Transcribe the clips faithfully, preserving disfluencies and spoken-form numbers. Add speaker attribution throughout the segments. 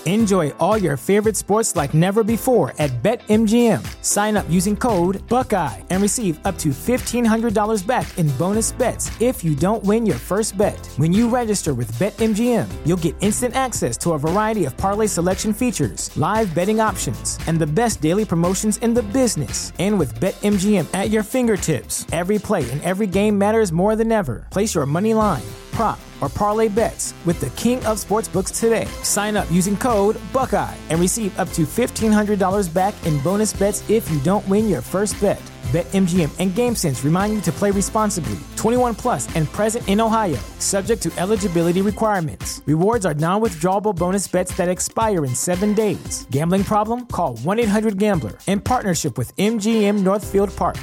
Speaker 1: Enjoy all your favorite sports like never before at BetMGM. Sign up using code Buckeye and receive up to fifteen hundred dollars back in bonus bets if you don't win your first bet. When you register with BetMGM, you'll get instant access to a variety of parlay selection features, live betting options, and the best daily promotions in the business. And with BetMGM at your fingertips, every play and every game matters more than ever. Place your money line, prop, or parlay bets with the king of sportsbooks today. Sign up using code Buckeye and receive up to fifteen hundred dollars back in bonus bets if you don't win your first bet. BetMGM and GameSense remind you to play responsibly. twenty-one plus and present in Ohio, subject to eligibility requirements. Rewards are non-withdrawable bonus bets that expire in seven days. Gambling problem? Call one eight hundred gambler in partnership with M G M Northfield Park.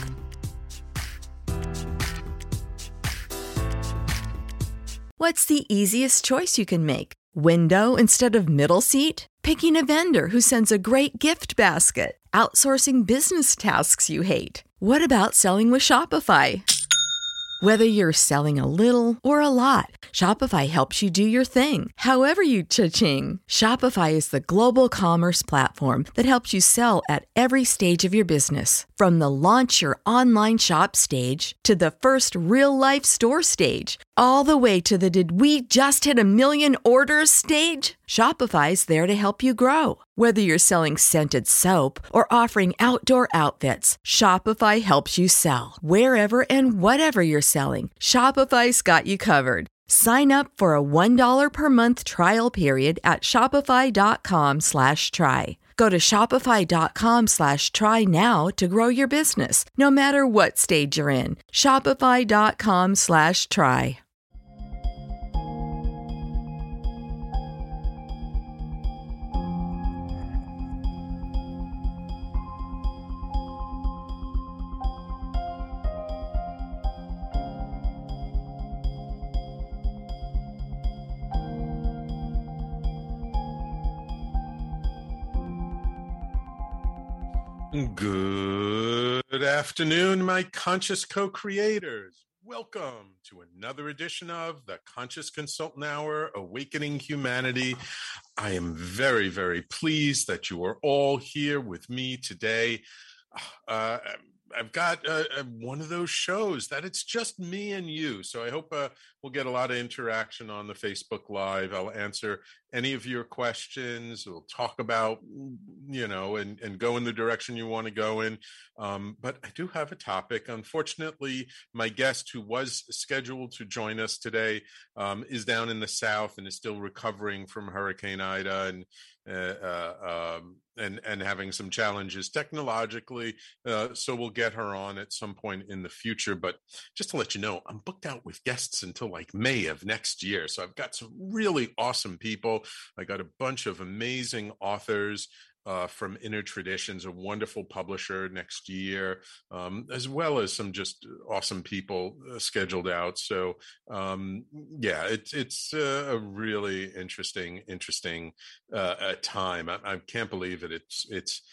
Speaker 2: What's the easiest choice you can make? Window instead of middle seat? Picking a vendor who sends a great gift basket? Outsourcing business tasks you hate? What about selling with Shopify? Whether you're selling a little or a lot, Shopify helps you do your thing, however you cha-ching. Shopify is the global commerce platform that helps you sell at every stage of your business. From the launch your online shop stage to the first real-life store stage, all the way to the did we just hit a million orders stage. Shopify's there to help you grow. Whether you're selling scented soap or offering outdoor outfits, Shopify helps you sell. Wherever and whatever you're selling, Shopify's got you covered. Sign up for a one dollar per month trial period at shopify.com slash try. Go to shopify.com slash try now to grow your business, no matter what stage you're in. Shopify.com slash try.
Speaker 3: Good afternoon, my conscious co-creators. Welcome to another edition of the Conscious Consultant Hour, Awakening Humanity. I am very, very pleased that you are all here with me today. Uh, I've got uh, one of those shows that it's just me and you. So I hope uh, we'll get a lot of interaction on the Facebook Live. I'll answer any of your questions. We'll talk about, you know, and, and go in the direction you want to go in. Um, but I do have a topic. Unfortunately, my guest who was scheduled to join us today um, is down in the South and is still recovering from Hurricane Ida and uh, uh, um, and and having some challenges technologically. Uh, so we'll get her on at some point in the future. But just to let you know, I'm booked out with guests until like May of next year. So I've got some really awesome people. I got a bunch of amazing authors uh, from Inner Traditions, a wonderful publisher next year, um, as well as some just awesome people uh, scheduled out. So um, yeah, it's it's uh, a really interesting, interesting uh, uh, time. I, I can't believe it. It's it's.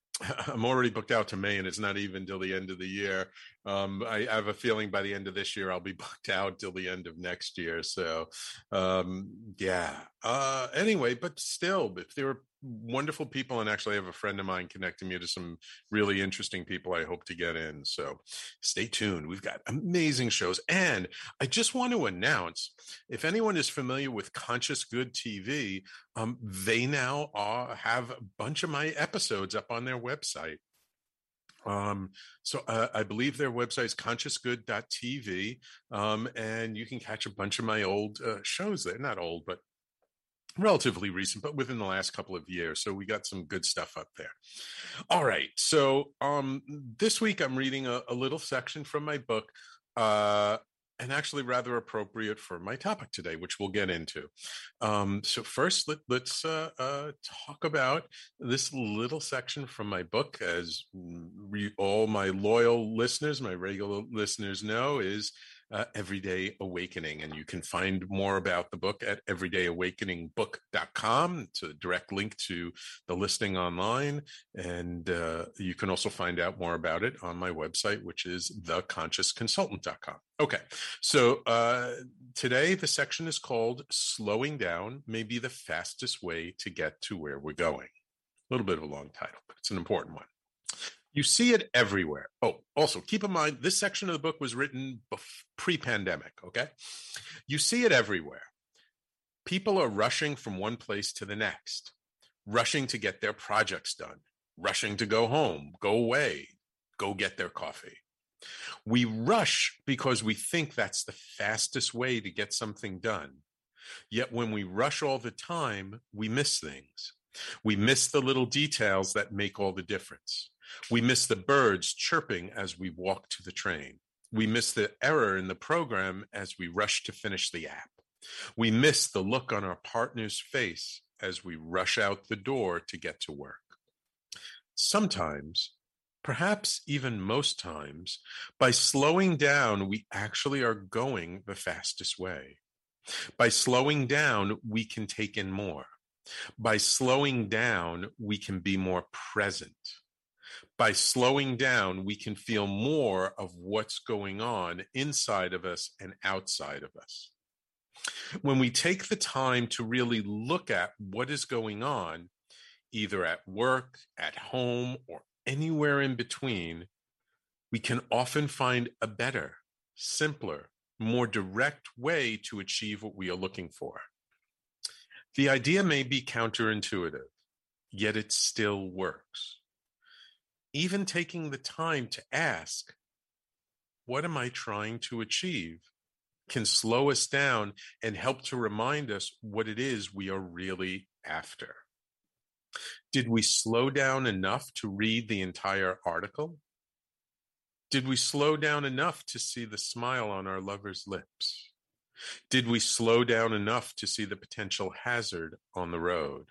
Speaker 3: I'm already booked out to May, and it's not even till the end of the year. Um, I, I have a feeling by the end of this year, I'll be booked out till the end of next year. So, um, yeah. Uh, anyway, but still, if there are wonderful people, and actually I have a friend of mine connecting me to some really interesting people I hope to get in. So stay tuned. We've got amazing shows. And I just want to announce, if anyone is familiar with Conscious Good T V, um, they now are, have a bunch of my episodes up on their website. Um, so uh, I believe their website is conscious good dot t v, um, and you can catch a bunch of my old uh, shows there. Not old, but relatively recent, but within the last couple of years. So we got some good stuff up there. All right. So um, this week I'm reading a, a little section from my book, uh, and actually rather appropriate for my topic today, which we'll get into. Um, so first, let, let's uh, uh, talk about this little section from my book. As re- all my loyal listeners, my regular listeners know, is uh, Everyday Awakening. And you can find more about the book at everyday awakening book dot com. It's a direct link to the listing online. And uh, you can also find out more about it on my website, which is the conscious consultant dot com. Okay, so uh, today the section is called Slowing Down May Be the Fastest Way to Get to Where We're Going. A little bit of a long title, but it's an important one. You see it everywhere. Oh, also keep in mind, this section of the book was written pre-pandemic, okay? You see it everywhere. People are rushing from one place to the next, rushing to get their projects done, rushing to go home, go away, go get their coffee. We rush because we think that's the fastest way to get something done. Yet when we rush all the time, we miss things. We miss the little details that make all the difference. We miss the birds chirping as we walk to the train. We miss the error in the program as we rush to finish the app. We miss the look on our partner's face as we rush out the door to get to work. Sometimes, perhaps even most times, by slowing down, we actually are going the fastest way. By slowing down, we can take in more. By slowing down, we can be more present. By slowing down, we can feel more of what's going on inside of us and outside of us. When we take the time to really look at what is going on, either at work, at home, or anywhere in between, we can often find a better, simpler, more direct way to achieve what we are looking for. The idea may be counterintuitive, yet it still works. Even taking the time to ask, what am I trying to achieve, can slow us down and help to remind us what it is we are really after. Did we slow down enough to read the entire article? Did we slow down enough to see the smile on our lover's lips? Did we slow down enough to see the potential hazard on the road?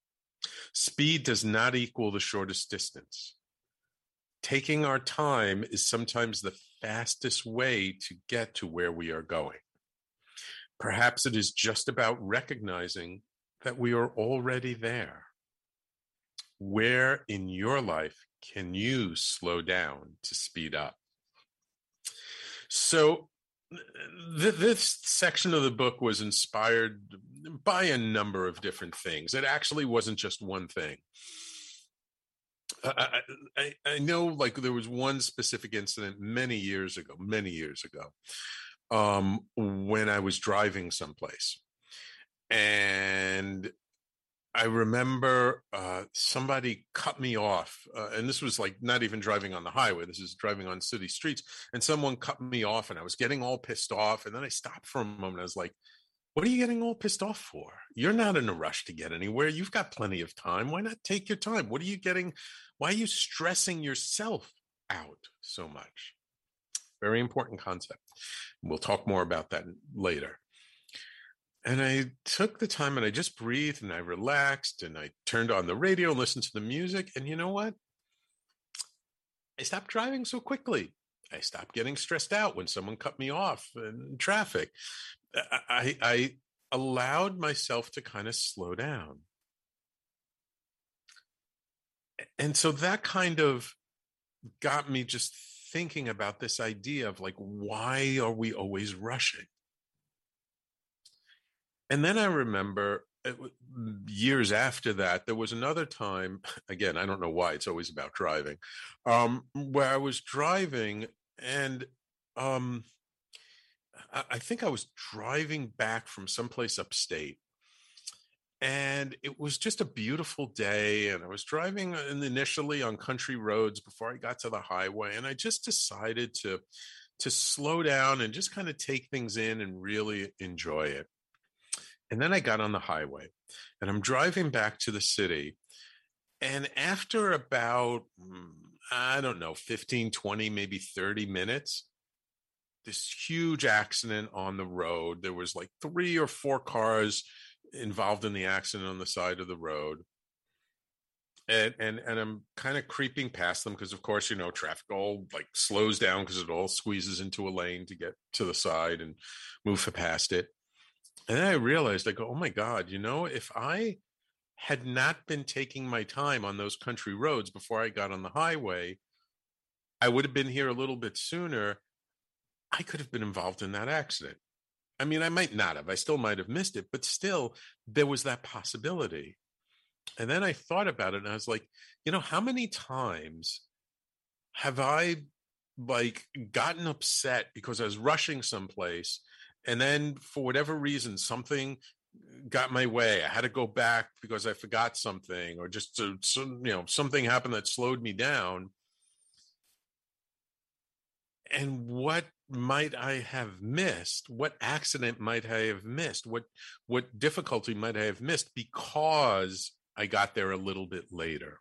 Speaker 3: Speed does not equal the shortest distance. Taking our time is sometimes the fastest way to get to where we are going. Perhaps it is just about recognizing that we are already there. Where in your life can you slow down to speed up? So th- this section of the book was inspired by a number of different things. It actually wasn't just one thing. I, I, I know, like, there was one specific incident many years ago, many years ago, um, when I was driving someplace. And I remember uh, somebody cut me off. Uh, and this was like not even driving on the highway. This is driving on city streets. And someone cut me off and I was getting all pissed off. And then I stopped for a moment. I was like, what are you getting all pissed off for? You're not in a rush to get anywhere. You've got plenty of time. Why not take your time? What are you getting? Why are you stressing yourself out so much? Very important concept. We'll talk more about that later. And I took the time and I just breathed and I relaxed and I turned on the radio and listened to the music. And you know what? I stopped driving so quickly. I stopped getting stressed out when someone cut me off in traffic. I, I allowed myself to kind of slow down. And so that kind of got me just thinking about this idea of, like, why are we always rushing? And then I remember it, years after that, there was another time, again, I don't know why, it's always about driving, um, where I was driving and um, I, I think I was driving back from someplace upstate. And it was just a beautiful day. And I was driving initially on country roads before I got to the highway. And I just decided to, to slow down and just kind of take things in and really enjoy it. And then I got on the highway and I'm driving back to the city. And after about, I don't know, fifteen, twenty, maybe thirty minutes, this huge accident on the road. There was like three or four cars involved in the accident on the side of the road. and and, and I'm kind of creeping past them because, of course, you know, traffic all like slows down because it all squeezes into a lane to get to the side and move past it. And then I realized, I go, oh my God, you know, if I had not been taking my time on those country roads before I got on the highway, I would have been here a little bit sooner. I could have been involved in that accident. I mean, I might not have. I still might have missed it, but still, there was that possibility. And then I thought about it, and I was like, you know, how many times have I like gotten upset because I was rushing someplace, and then for whatever reason, something got my way. I had to go back because I forgot something, or just to, some, you know, something happened that slowed me down. And what might I have missed? What accident might I have missed? What what difficulty might I have missed because I got there a little bit later?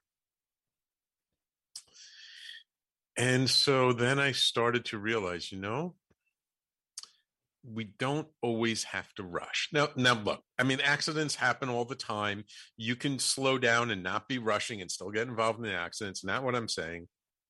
Speaker 3: And so then I started to realize, you know, we don't always have to rush. Now, now look, I mean, accidents happen all the time. You can slow down and not be rushing and still get involved in the accidents. Not what I'm saying.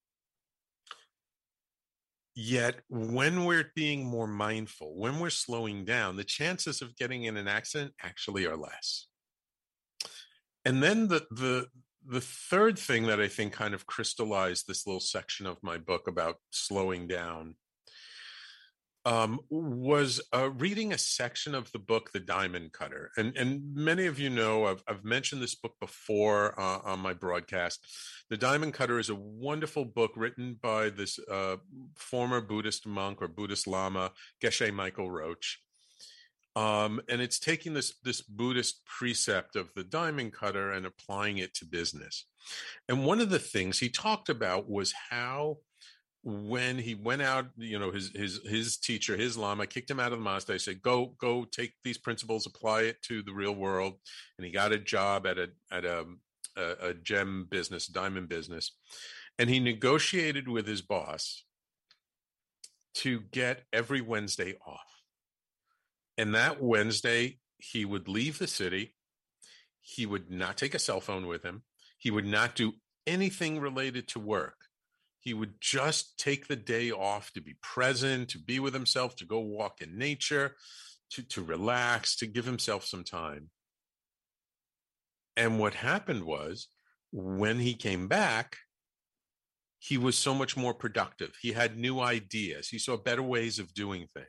Speaker 3: Yet when we're being more mindful, when we're slowing down, the chances of getting in an accident actually are less. And then the the the third thing that I think kind of crystallized this little section of my book about slowing down um, was uh, reading a section of the book, The Diamond Cutter. And, and many of you know, I've, I've mentioned this book before uh, on my broadcast. The Diamond Cutter is a wonderful book written by this uh, former Buddhist monk or Buddhist Lama, Geshe Michael Roach. Um, and it's taking this, this Buddhist precept of the diamond cutter and applying it to business. And one of the things he talked about was how when he went out, you know, his his his teacher, his Lama, kicked him out of the monastery, said, go, go take these principles, apply it to the real world. And he got a job at a at a, a, a gem business, diamond business. And he negotiated with his boss to get every Wednesday off. And that Wednesday, he would leave the city. He would not take a cell phone with him. He would not do anything related to work. He would just take the day off to be present, to be with himself, to go walk in nature, to, to relax, to give himself some time. And what happened was, when he came back, he was so much more productive. He had new ideas. He saw better ways of doing things.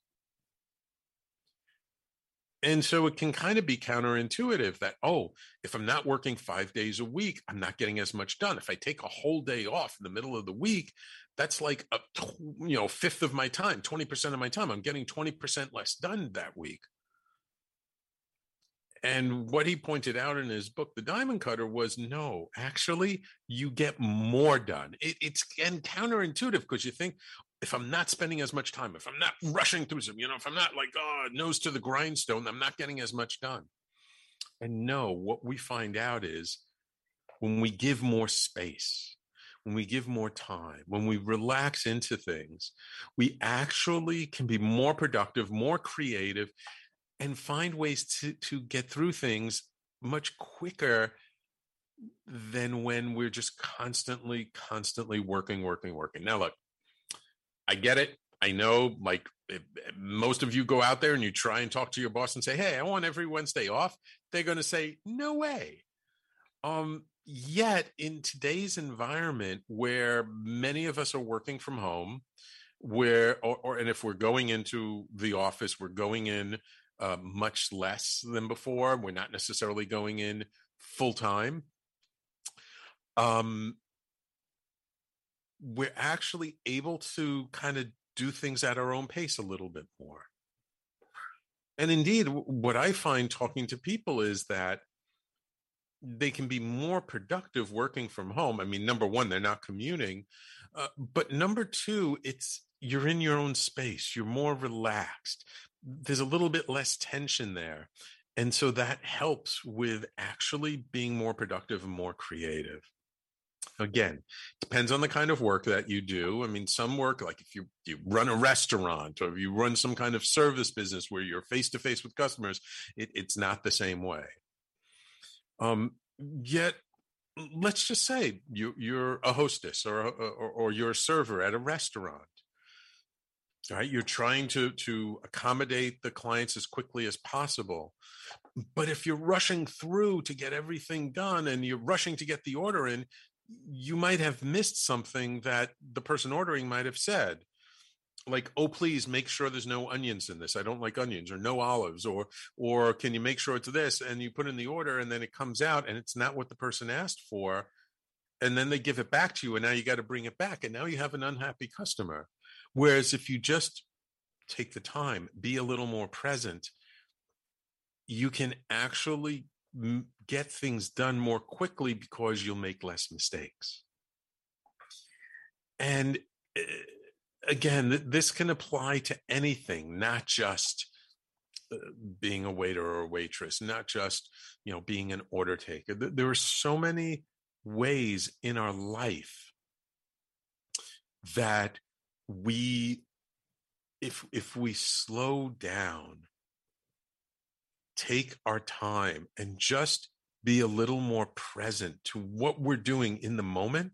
Speaker 3: And so it can kind of be counterintuitive that, oh, if I'm not working five days a week, I'm not getting as much done. If I take a whole day off in the middle of the week, that's like a you know fifth of my time, twenty percent of my time. I'm getting twenty percent less done that week. And what he pointed out in his book, The Diamond Cutter, was no, actually, you get more done. It, it's and counterintuitive because you think, if I'm not spending as much time, if I'm not rushing through some, you know, if I'm not like, oh, nose to the grindstone, I'm not getting as much done. And no, what we find out is when we give more space, when we give more time, when we relax into things, we actually can be more productive, more creative, and find ways to, to get through things much quicker than when we're just constantly, constantly working, working, working. Now, look, I get it. I know, like, most of you go out there and you try and talk to your boss and say, hey, I want every Wednesday off. They're going to say, no way. Um, yet in today's environment where many of us are working from home, where, or, or and if we're going into the office, we're going in uh, much less than before. We're not necessarily going in full time. Um, we're actually able to kind of do things at our own pace a little bit more. And indeed, what I find talking to people is that they can be more productive working from home. I mean, number one, they're not commuting. Uh, but number two, it's you're in your own space. You're more relaxed. There's a little bit less tension there. And so that helps with actually being more productive and more creative. Again, depends on the kind of work that you do. I mean, some work, like if you, you run a restaurant or if you run some kind of service business where you're face-to-face with customers, it, it's not the same way. Um, yet, let's just say you, you're a hostess or, or, or you're a server at a restaurant. Right? You're trying to, to accommodate the clients as quickly as possible. But if you're rushing through to get everything done and you're rushing to get the order in, you might have missed something that the person ordering might have said. Like, oh, please make sure there's no onions in this. I don't like onions, or no olives, or or can you make sure it's this? And you put in the order and then it comes out and it's not what the person asked for. And then they give it back to you and now you got to bring it back. And now you have an unhappy customer. Whereas if you just take the time, be a little more present, you can actually m- get things done more quickly because you'll make less mistakes. And uh, again, th- this can apply to anything, not just uh, being a waiter or a waitress, not just, you know, being an order taker. Th- there are so many ways in our life that we, if if we slow down, take our time, and just be a little more present to what we're doing in the moment,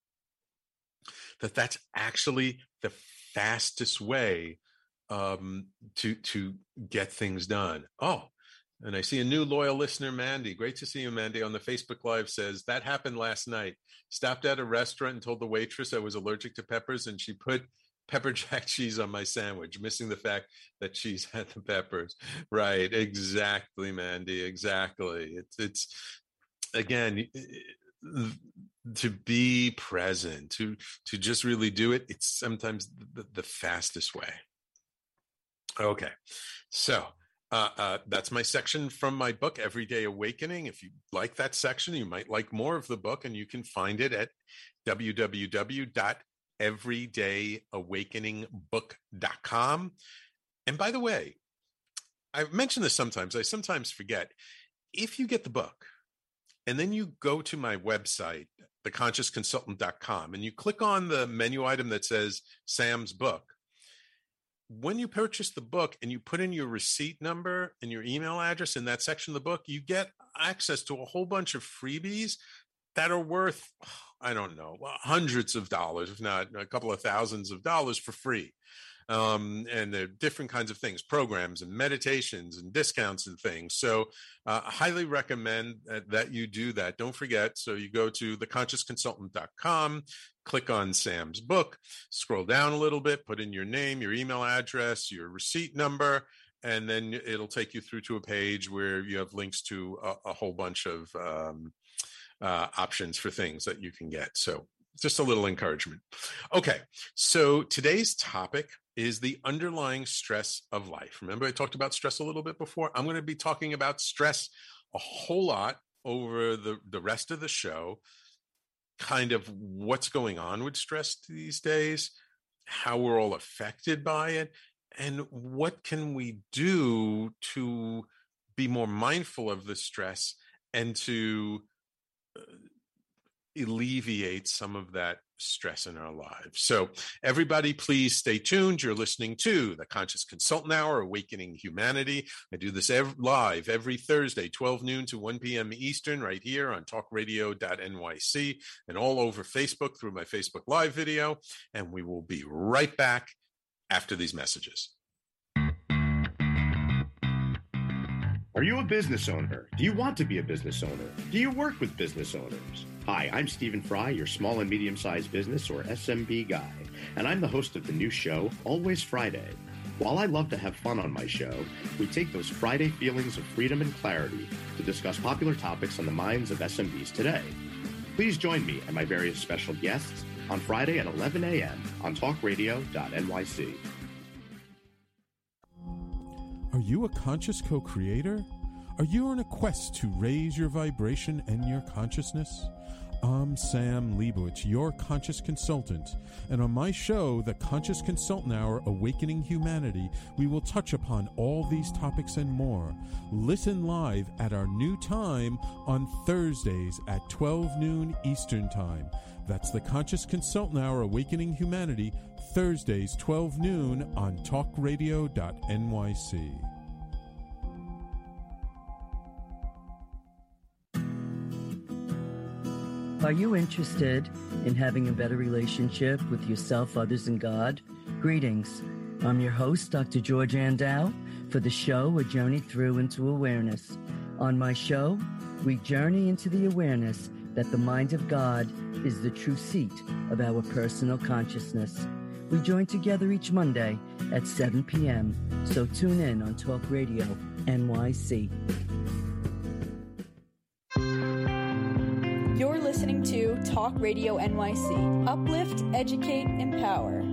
Speaker 3: that that's actually the fastest way um, to to get things done. Oh, and I see a new loyal listener, Mandy. Great to see you, Mandy, on the Facebook Live. Says, that happened last night. Stopped at a restaurant and told the waitress I was allergic to peppers, and she put pepper jack cheese on my sandwich, missing the fact that cheese had the peppers. Right, exactly, Mandy, exactly. It's, it's again, to be present, to to just really do it, it's sometimes the, the fastest way. Okay, so uh, uh, that's my section from my book, Everyday Awakening. If you like that section, you might like more of the book, and you can find it at w w w dot everyday awakening book dot com. And by the way, I've mentioned this sometimes, I sometimes forget. If you get the book and then you go to my website, the conscious consultant dot com, and you click on the menu item that says Sam's book, when you purchase the book and you put in your receipt number and your email address in that section of the book, you get access to a whole bunch of freebies that are worth, I don't know, hundreds of dollars, if not a couple of thousands of dollars for free. Um, and there are different kinds of things, programs and meditations and discounts and things. So uh, I highly recommend that, that you do that. Don't forget. So you go to the conscious consultant dot com, click on Sam's book, scroll down a little bit, put in your name, your email address, your receipt number, and then it'll take you through to a page where you have links to a, a whole bunch of um, uh, options for things that you can get. So just a little encouragement. Okay, so today's topic is the underlying stress of life. Remember, I talked about stress a little bit before. I'm going to be talking about stress a whole lot over the, the rest of the show, kind of what's going on with stress these days, how we're all affected by it, and what can we do to be more mindful of the stress and to uh, alleviate some of that stress in our lives. So everybody, please stay tuned. You're listening to the Conscious Consultant Hour, Awakening Humanity. I do this every, live every Thursday, twelve noon to one p.m. Eastern, right here on talk radio dot n y c and all over Facebook through my Facebook Live video. And we will be right back after these messages.
Speaker 4: Are you a business owner? Do you want to be a business owner? Do you work with business owners? Hi, I'm Stephen Fry, your small and medium-sized business, or S M B guy, and I'm the host of the new show, Always Friday. While I love to have fun on my show, we take those Friday feelings of freedom and clarity to discuss popular topics on the minds of S M Bs today. Please join me and my various special guests on Friday at eleven a.m. on talk radio dot n y c.
Speaker 5: Are you a conscious co-creator? Are you on a quest to raise your vibration and your consciousness? I'm Sam Leibowitz, your conscious consultant, and on my show, The Conscious Consultant Hour, Awakening Humanity, we will touch upon all these topics and more. Listen live at our new time on Thursdays at twelve noon Eastern Time. That's The Conscious Consultant Hour, Awakening Humanity, Thursdays, twelve noon on talk radio dot n y c.
Speaker 6: Are you interested in having a better relationship with yourself, others, and God? Greetings. I'm your host, Doctor George Andow, for the show A Journey Through into Awareness. On my show, we journey into the awareness that the mind of God is the true seat of our personal consciousness. We join together each Monday at seven p.m., so tune in on Talk Radio N Y C.
Speaker 7: You're listening to Talk Radio N Y C. Uplift, educate, empower.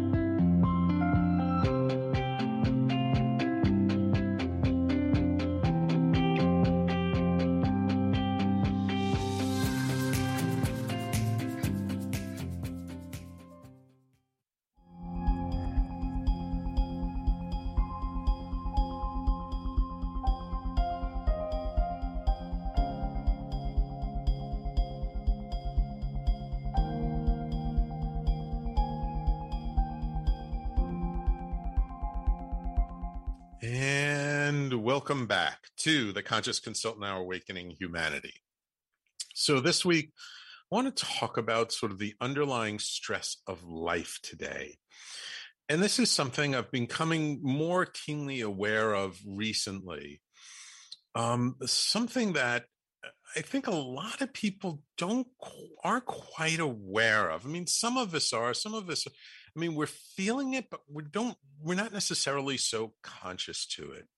Speaker 3: Welcome back to the Conscious Consultant Hour, Awakening Humanity. So this week, I want to talk about sort of the underlying stress of life today. And this is something I've been becoming more keenly aware of recently. Um, something that I think a lot of people don't aren't quite aware of. I mean, some of us are, some of us, I mean, we're feeling it, but we don't, we're not necessarily so conscious to it.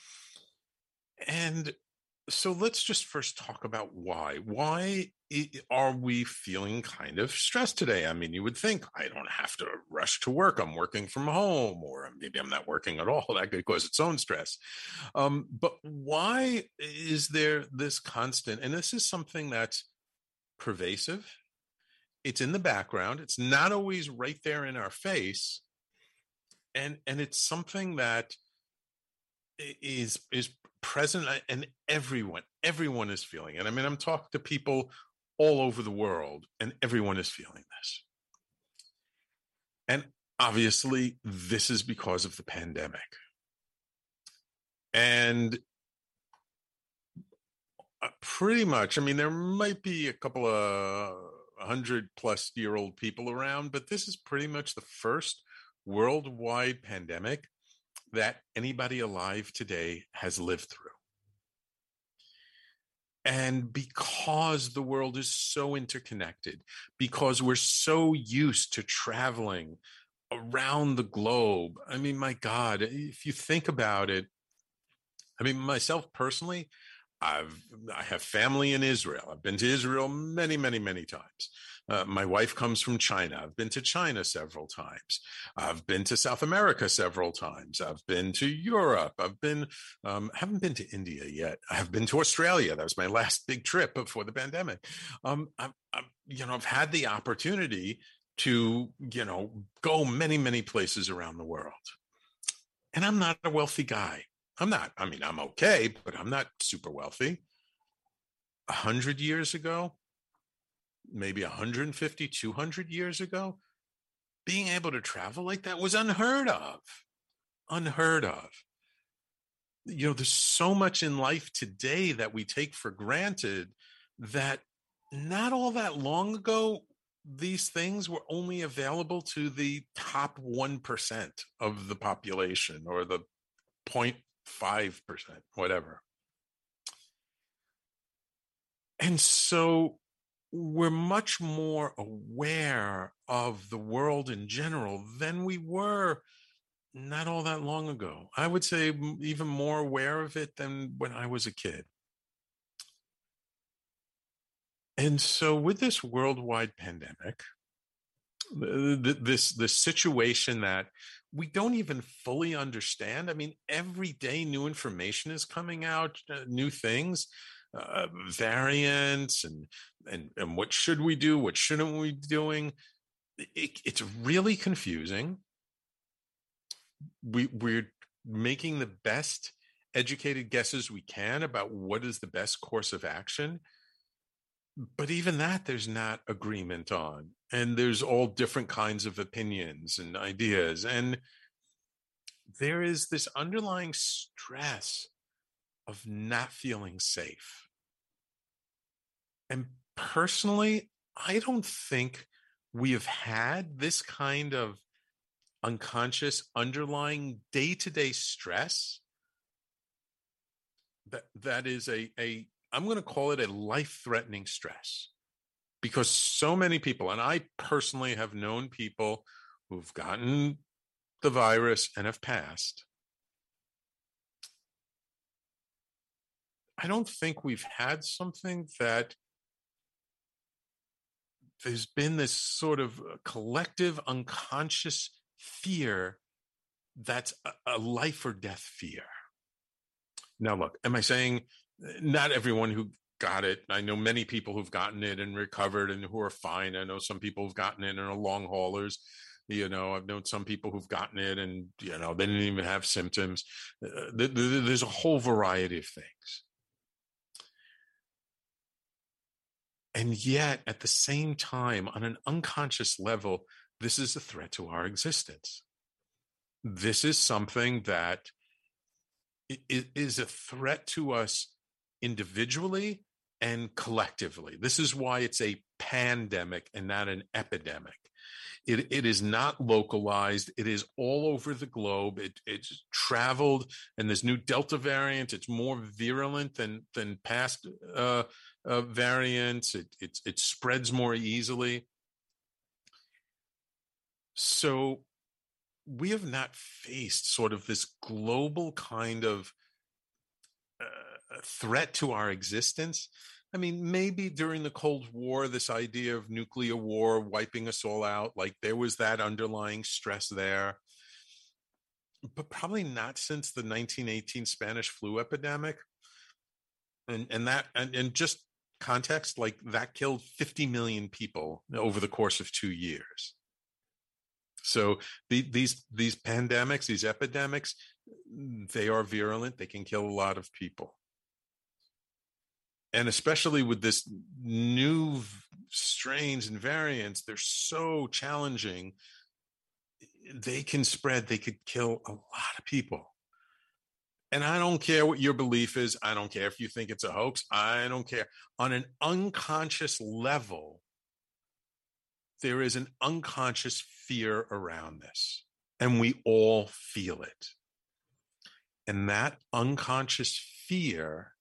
Speaker 3: And so let's just first talk about why. Why are we feeling kind of stressed today? I mean, you would think I don't have to rush to work. I'm working from home, or maybe I'm not working at all. That could cause its own stress. Um, but why is there this constant? And this is something that's pervasive. It's in the background. It's not always right there in our face. And, and it's something that is, is present, and everyone, everyone is feeling it. I mean, I'm talking to people all over the world, and everyone is feeling this. And obviously, this is because of the pandemic. And pretty much, I mean, there might be a couple of hundred plus year old people around, but this is pretty much the first worldwide pandemic that anybody alive today has lived through. And because the world is so interconnected, because we're so used to traveling around the globe, I mean, my God, if you think about it, I mean, myself personally, I've, I have family in Israel. I've been to Israel many, many, many times. Uh, my wife comes from China. I've been to China several times. I've been to South America several times. I've been to Europe. I've been, um, haven't been to India yet. I've been to Australia. That was my last big trip before the pandemic. Um, I've, I've, you know, I've had the opportunity to, you know, go many, many places around the world. And I'm not a wealthy guy. I'm not, I mean, I'm okay, but I'm not super wealthy. A hundred years ago, maybe one hundred fifty, two hundred years ago, being able to travel like that was unheard of, unheard of. You know, there's so much in life today that we take for granted that not all that long ago, these things were only available to the top one percent of the population, or the zero point five percent, whatever. And so we're much more aware of the world in general than we were not all that long ago. I would say even more aware of it than when I was a kid. And so with this worldwide pandemic, this, this situation that we don't even fully understand. I mean, every day new information is coming out, uh, new things, uh, variants, and, and, and what should we do? What shouldn't we be doing? It, it's really confusing. We, we're making the best educated guesses we can about what is the best course of action. But even that, there's not agreement on. And there's all different kinds of opinions and ideas. And there is this underlying stress of not feeling safe. And personally, I don't think we have had this kind of unconscious underlying day-to-day stress that that is a a I'm going to call it a life-threatening stress, because so many people, and I personally have known people who've gotten the virus and have passed. I don't think we've had something that there's been this sort of collective unconscious fear that's a, a life or death fear. Now, look, am I saying not everyone who got it? I know many people who've gotten it and recovered and who are fine. I know some people who've gotten it and are long haulers. You know, I've known some people who've gotten it and, you know, they didn't even have symptoms. Uh, there's a whole variety of things. And yet, at the same time, on an unconscious level, this is a threat to our existence. This is something that is a threat to us individually and collectively. This is why it's a pandemic and not an epidemic. It, it is not localized. It is all over the globe. It, it's traveled, and this new Delta variant, it's more virulent than, than past uh, uh, variants. It, it, it spreads more easily. So we have not faced sort of this global kind of uh, threat to our existence. I mean, maybe during the Cold War, this idea of nuclear war wiping us all out, like there was that underlying stress there, but probably not since the nineteen eighteen Spanish flu epidemic. And, and that, and, and just context, like that killed fifty million people over the course of two years. So the, these these pandemics, these epidemics, they are virulent. They can kill a lot of people. And especially with this new strains and variants, they're so challenging. They can spread. They could kill a lot of people. And I don't care what your belief is. I don't care if you think it's a hoax. I don't care. On an unconscious level, there is an unconscious fear around this, and we all feel it. And that unconscious fear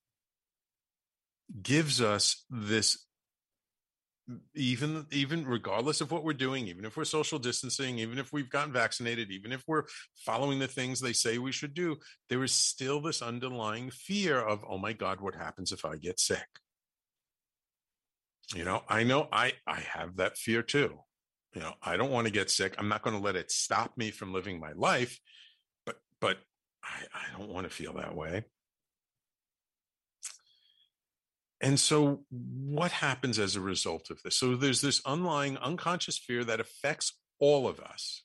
Speaker 3: gives us this, even, even regardless of what we're doing, even if we're social distancing, even if we've gotten vaccinated, even if we're following the things they say we should do, there is still this underlying fear of, oh my God, what happens if I get sick? You know, I know I, I have that fear too. You know, I don't want to get sick. I'm not going to let it stop me from living my life, but, but I, I don't want to feel that way. And so what happens as a result of this? So there's this underlying unconscious fear that affects all of us.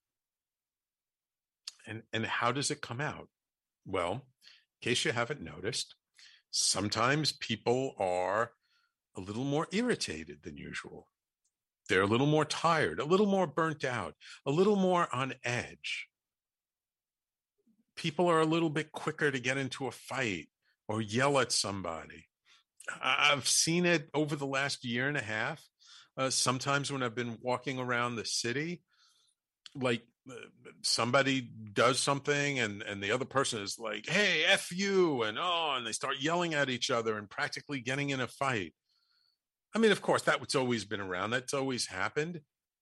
Speaker 3: And, and how does it come out? Well, in case you haven't noticed, sometimes people are a little more irritated than usual. They're a little more tired, a little more burnt out, a little more on edge. People are a little bit quicker to get into a fight or yell at somebody. I've seen it over the last year and a half. Uh, sometimes when I've been walking around the city, like uh, somebody does something and, and the other person is like, hey, F you, and oh, and they start yelling at each other and practically getting in a fight. I mean, of course, that's always been around. That's always happened.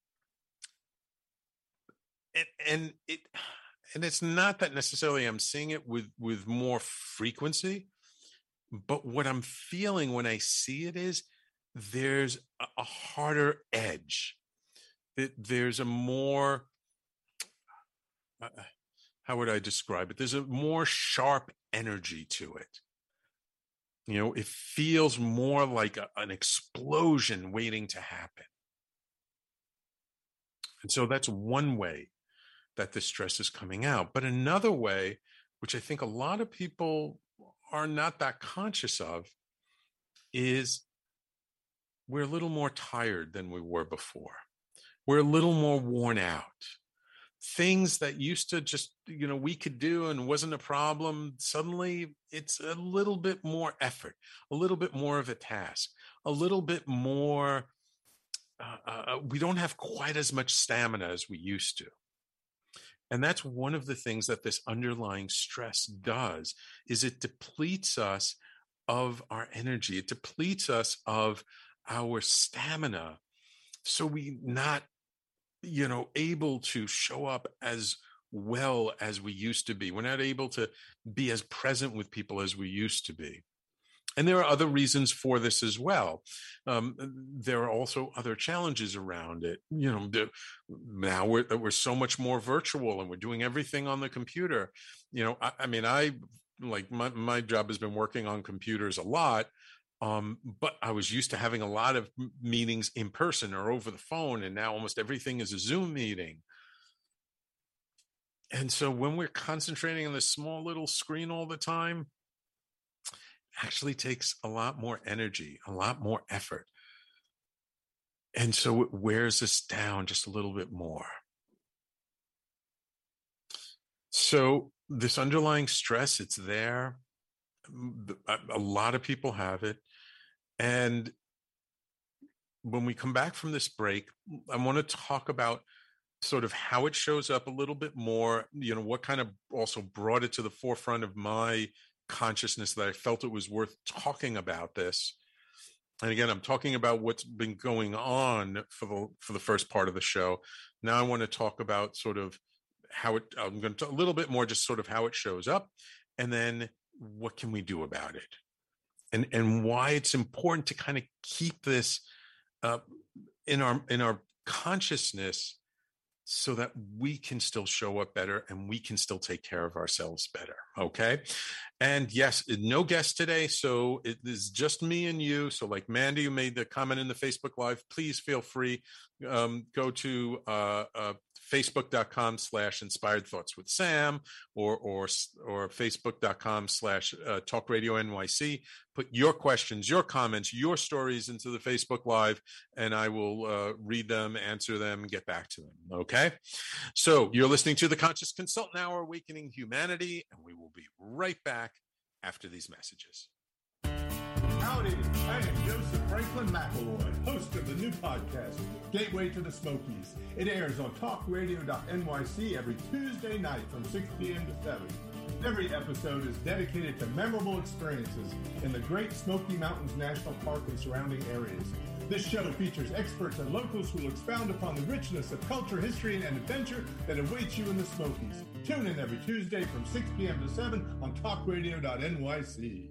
Speaker 3: And, and it and it's not that necessarily I'm seeing it with, with more frequency. But what I'm feeling when I see it is there's a harder edge. There's a more, uh, how would I describe it? There's a more sharp energy to it. You know, it feels more like a, an explosion waiting to happen. And so that's one way that the stress is coming out. But another way, which I think a lot of people are not that conscious of, is we're a little more tired than we were before. We're a little more worn out. Things that used to just, you know, we could do and wasn't a problem, suddenly it's a little bit more effort, a little bit more of a task, a little bit more uh, uh, we don't have quite as much stamina as we used to. And that's one of the things that this underlying stress does, is it depletes us of our energy. It depletes us of our stamina. So we not, you know, able to show up as well as we used to be. We're not able to be as present with people as we used to be. And there are other reasons for this as well. Um, there are also other challenges around it. You know, the, now we're, we're so much more virtual and we're doing everything on the computer. You know, I, I mean, I like my, my job has been working on computers a lot, um, but I was used to having a lot of meetings in person or over the phone, and now almost everything is a Zoom meeting. And so when we're concentrating on this small little screen all the time, actually takes a lot more energy, a lot more effort. And so it wears us down just a little bit more. So this underlying stress, it's there. A lot of people have it. And when we come back from this break, I want to talk about sort of how it shows up a little bit more, you know, what kind of also brought it to the forefront of my consciousness that I felt it was worth talking about this. And again, I'm talking about what's been going on for the for the first part of the show. Now I want to talk about sort of how it, I'm going to talk a little bit more just sort of how it shows up, and then what can we do about it, and and why it's important to kind of keep this uh, in our in our consciousness, so that we can still show up better and we can still take care of ourselves better. Okay. And yes, no guest today. So it is just me and you. So like Mandy, who made the comment in the Facebook Live, please feel free. Um, go to uh, uh, facebook.com slash inspired thoughts with Sam, or, or, or facebook.com slash talk radio NYC. Put your questions, your comments, your stories into the Facebook Live, and I will uh, read them, answer them, and get back to them. Okay. So you're listening to the Conscious Consultant Hour, Awakening Humanity, and we will be right back after these messages.
Speaker 5: Howdy, I am Joseph Franklin McElroy, host of the new podcast, Gateway to the Smokies. It airs on talk radio dot N Y C every Tuesday night from six p.m. to seven. Every episode is dedicated to memorable experiences in the Great Smoky Mountains National Park and surrounding areas. This show features experts and locals who will expound upon the richness of culture, history, and adventure that awaits you in the Smokies. Tune in every Tuesday from six p.m. to seven on talk radio dot N Y C.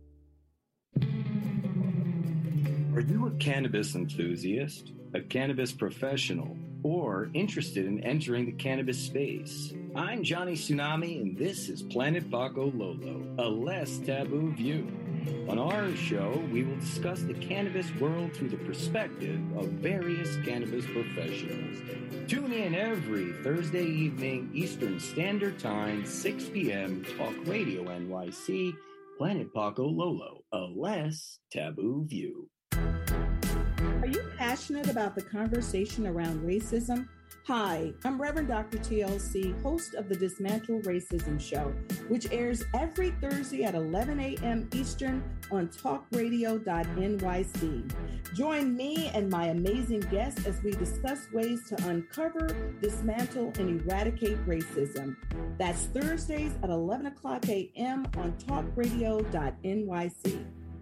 Speaker 8: Are you a cannabis enthusiast, a cannabis professional, or interested in entering the cannabis space? I'm Johnny Tsunami, and this is Planet Paco Lolo, a less taboo view. On our show, we will discuss the cannabis world through the perspective of various cannabis professionals. Tune in every Thursday evening, Eastern Standard Time, six p.m., Talk Radio N Y C, Planet Paco Lolo, a less taboo view.
Speaker 9: Are you passionate about the conversation around racism? Hi, I'm Reverend Doctor T L C, host of the Dismantle Racism Show, which airs every Thursday at eleven a.m. Eastern on talk radio dot N Y C. Join me and my amazing guests as we discuss ways to uncover, dismantle, and eradicate racism. That's Thursdays at eleven o'clock a.m. on talk radio dot N Y C.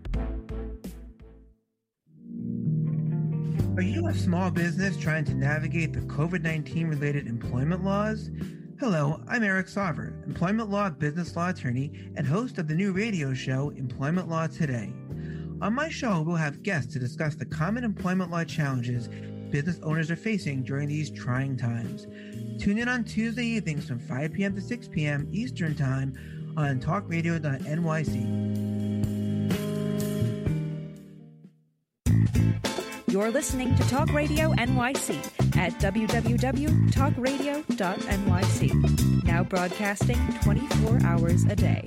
Speaker 10: Are you a small business trying to navigate the covid nineteen related employment laws? Hello, I'm Eric Sauver, employment law business law attorney and host of the new radio show, Employment Law Today. On my show, we'll have guests to discuss the common employment law challenges business owners are facing during these trying times. Tune in on Tuesday evenings from five p.m. to six p.m. Eastern Time on talk radio dot N Y C.
Speaker 11: You're listening to Talk Radio N Y C at w w w dot talk radio dot N Y C. Now broadcasting twenty-four hours a day.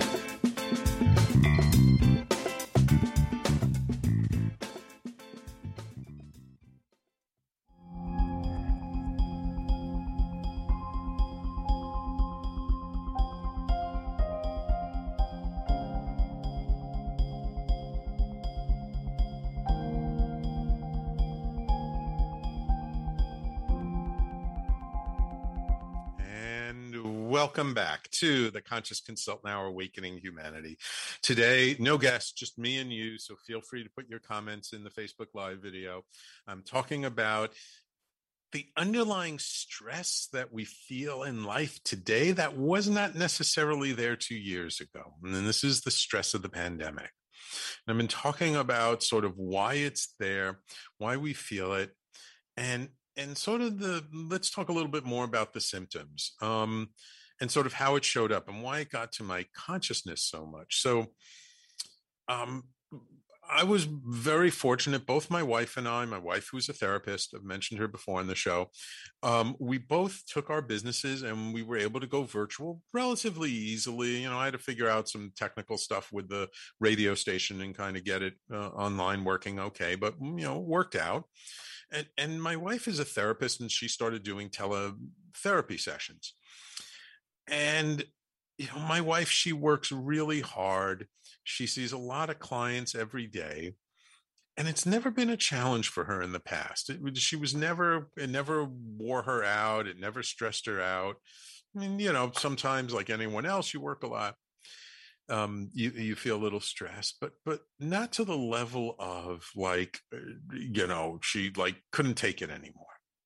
Speaker 3: Welcome back to the Conscious Consultant Hour, Awakening Humanity. Today, no guests, just me and you, so feel free to put your comments in the Facebook Live video. I'm talking about the underlying stress that we feel in life today that was not necessarily there two years ago. And then this is the stress of the pandemic. And I've been talking about sort of why it's there, why we feel it, and and sort of the, let's talk a little bit more about the symptoms, um, and sort of how it showed up and why it got to my consciousness so much. So um, I was very fortunate. Both my wife and I, my wife, who's a therapist, I've mentioned her before on the show, um, we both took our businesses and we were able to go virtual relatively easily. You know, I had to figure out some technical stuff with the radio station and kind of get it uh, online working okay, but, you know, it worked out. And, and my wife is a therapist and she started doing teletherapy sessions. And, you know, my wife, she works really hard. She sees a lot of clients every day, and it's never been a challenge for her in the past. It, she was never, it never wore her out. It never stressed her out. I mean, you know, sometimes like anyone else, you work a lot. Um, you, you feel a little stressed, but, but not to the level of like, you know, she like couldn't take it anymore.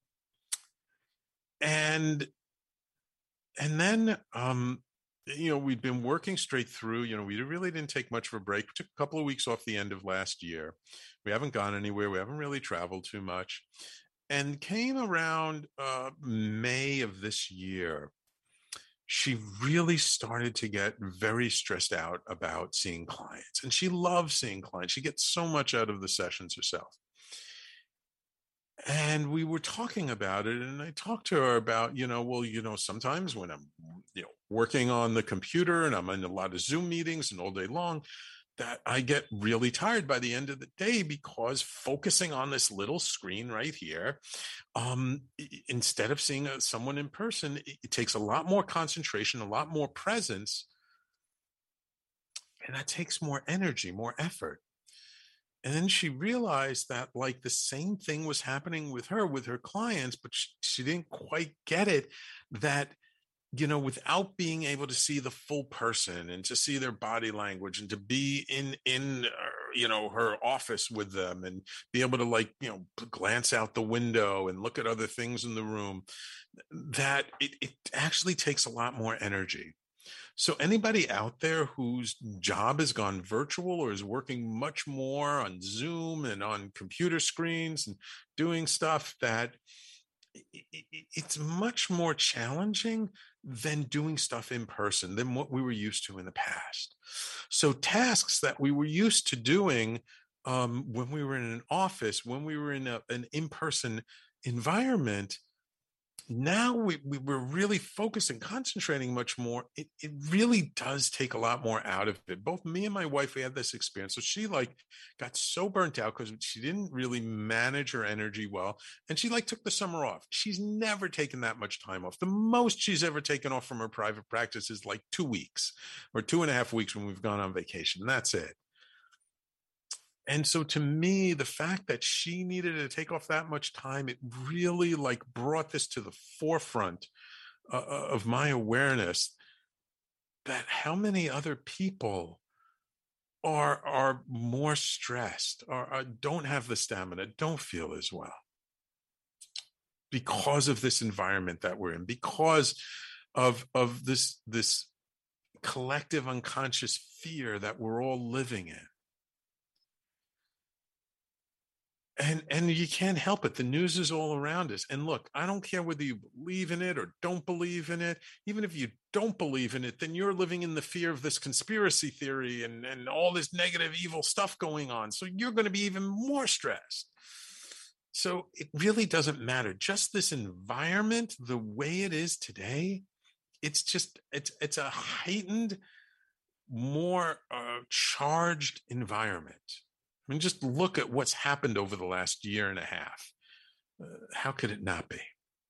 Speaker 3: And, and then, um, you know, we'd been working straight through, you know, we really didn't take much of a break. We took a couple of weeks off the end of last year. We haven't gone anywhere. We haven't really traveled too much. And came around uh, May of this year, she really started to get very stressed out about seeing clients. And she loves seeing clients. She gets so much out of the sessions herself. And we were talking about it, and I talked to her about, you know, well, you know, sometimes when I'm, you know, working on the computer and I'm in a lot of Zoom meetings and all day long, that I get really tired by the end of the day because focusing on this little screen right here, um, instead of seeing a, someone in person, it, it takes a lot more concentration, a lot more presence, and that takes more energy, more effort. And then she realized that like the same thing was happening with her, with her clients, but she, she didn't quite get it, that, you know, without being able to see the full person and to see their body language and to be in, in, uh, you know, her office with them and be able to like, you know, glance out the window and look at other things in the room, that it, it actually takes a lot more energy. So anybody out there whose job has gone virtual or is working much more on Zoom and on computer screens and doing stuff, that it's much more challenging than doing stuff in person than what we were used to in the past. So tasks that we were used to doing um, when we were in an office, when we were in a, an in-person environment, now we, we we're really focusing, concentrating much more. It it really does take a lot more out of it. Both me and my wife, we had this experience. So she like got so burnt out because she didn't really manage her energy well. And she like took the summer off. She's never taken that much time off. The most she's ever taken off from her private practice is like two weeks or two and a half weeks when we've gone on vacation. That's it. And so to me, the fact that she needed to take off that much time, it really like brought this to the forefront uh, of my awareness that how many other people are, are more stressed or, or don't have the stamina, don't feel as well because of this environment that we're in, because of, of this, this collective unconscious fear that we're all living in. And and you can't help it. The news is all around us. And look, I don't care whether you believe in it or don't believe in it. Even if you don't believe in it, then you're living in the fear of this conspiracy theory and, and all this negative, evil stuff going on. So you're going to be even more stressed. So it really doesn't matter. Just this environment, the way it is today, it's just, it's, it's a heightened, more uh, charged environment. I mean, just look at what's happened over the last year and a half. Uh, how could it not be?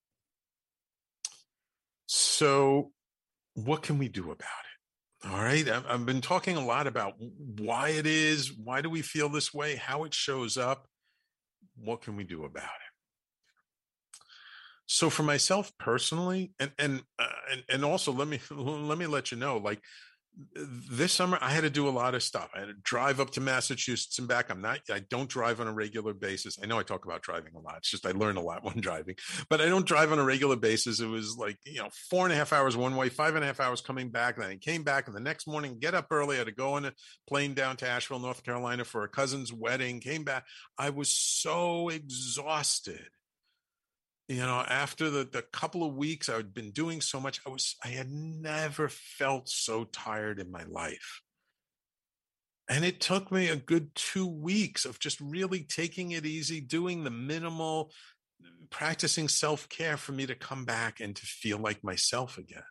Speaker 3: So what can we do about it? All right. I've, I've been talking a lot about why it is, why do we feel this way, how it shows up. What can we do about it? So for myself personally, and and uh, and and also let me let me let you know, like this summer I had to do a lot of stuff. I had to drive up to Massachusetts and back. I'm not, I don't drive on a regular basis. I know I talk about driving a lot. It's just I learn a lot when driving, but I don't drive on a regular basis. It was like, you know, four and a half hours one way, five and a half hours coming back. Then I came back, and the next morning, get up early. I had to go on a plane down to Asheville, North Carolina for a cousin's wedding. Came back. I was so exhausted. You know, after the, the couple of weeks I had been doing so much, I was, I had never felt so tired in my life. And it took me a good two weeks of just really taking it easy, doing the minimal, practicing self-care for me to come back and to feel like myself again.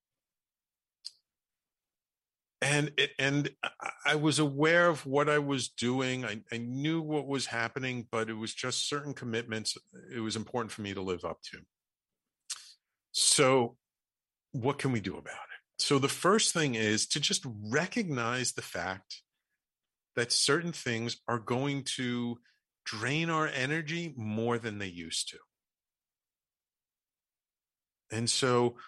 Speaker 3: And it, and I was aware of what I was doing. I, I knew what was happening, but it was just certain commitments it was important for me to live up to. So what can we do about it? So the first thing is to just recognize the fact that certain things are going to drain our energy more than they used to. And so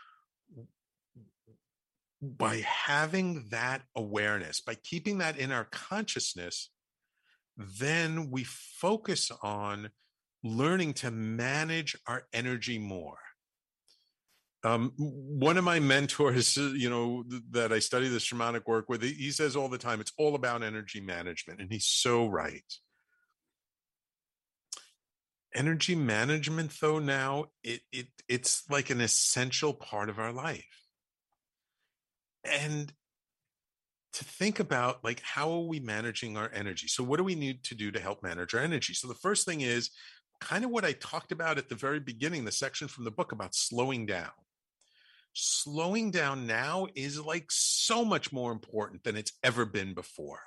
Speaker 3: by having that awareness, by keeping that in our consciousness, then we focus on learning to manage our energy more. Um, one of my mentors, you know, that I study the shamanic work with, he says all the time, it's all about energy management. And he's so right. Energy management, though, now, it, it it's like an essential part of our life. And to think about, like, how are we managing our energy? So what do we need to do to help manage our energy? So the first thing is kind of what I talked about at the very beginning, the section from the book about slowing down. Slowing down now is like so much more important than it's ever been before.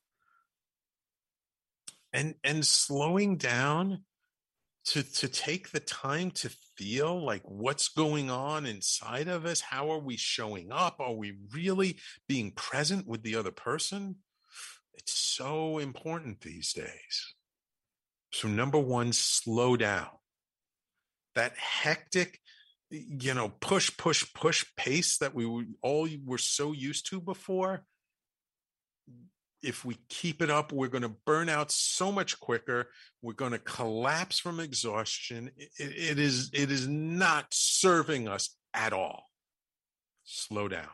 Speaker 3: And, and slowing down to, to take the time to feel like what's going on inside of us. How are we showing up? Are we really being present with the other person? It's so important these days. So number one, slow down. That hectic, you know, push, push, push pace that we all were so used to before. If we keep it up, we're going to burn out so much quicker. We're going to collapse from exhaustion. It, it is, it is not serving us at all. Slow down.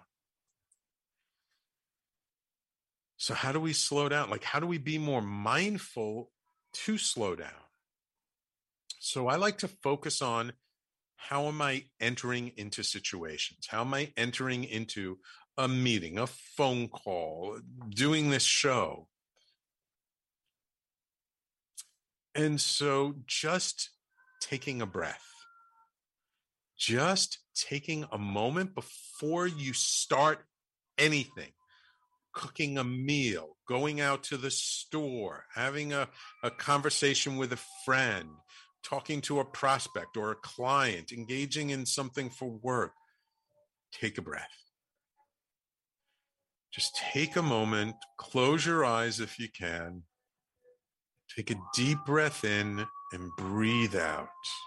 Speaker 3: So how do we slow down? Like, how do we be more mindful to slow down? So I like to focus on, how am I entering into situations? How am I entering into a meeting, a phone call, doing this show? And so just taking a breath, just taking a moment before you start anything, cooking a meal, going out to the store, having a, a conversation with a friend, talking to a prospect or a client, engaging in something for work. Take a breath. Just take a moment, close your eyes if you can, take a deep breath in and breathe out.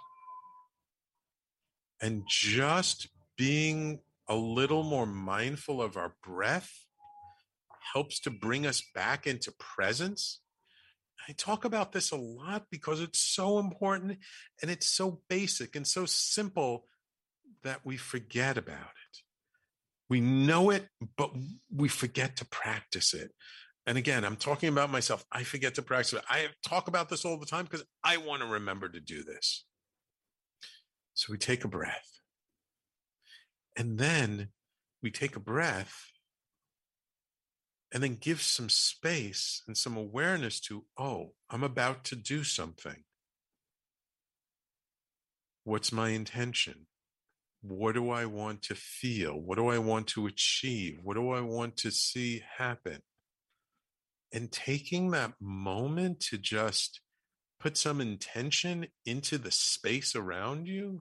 Speaker 3: And just being a little more mindful of our breath helps to bring us back into presence. I talk about this a lot because it's so important and it's so basic and so simple that we forget about it. We know it, but we forget to practice it. And again, I'm talking about myself. I forget to practice it. I talk about this all the time because I want to remember to do this. So we take a breath. And then we take a breath and then give some space and some awareness to, oh, I'm about to do something. What's my intention? What do I want to feel? What do I want to achieve? What do I want to see happen? And taking that moment to just put some intention into the space around you.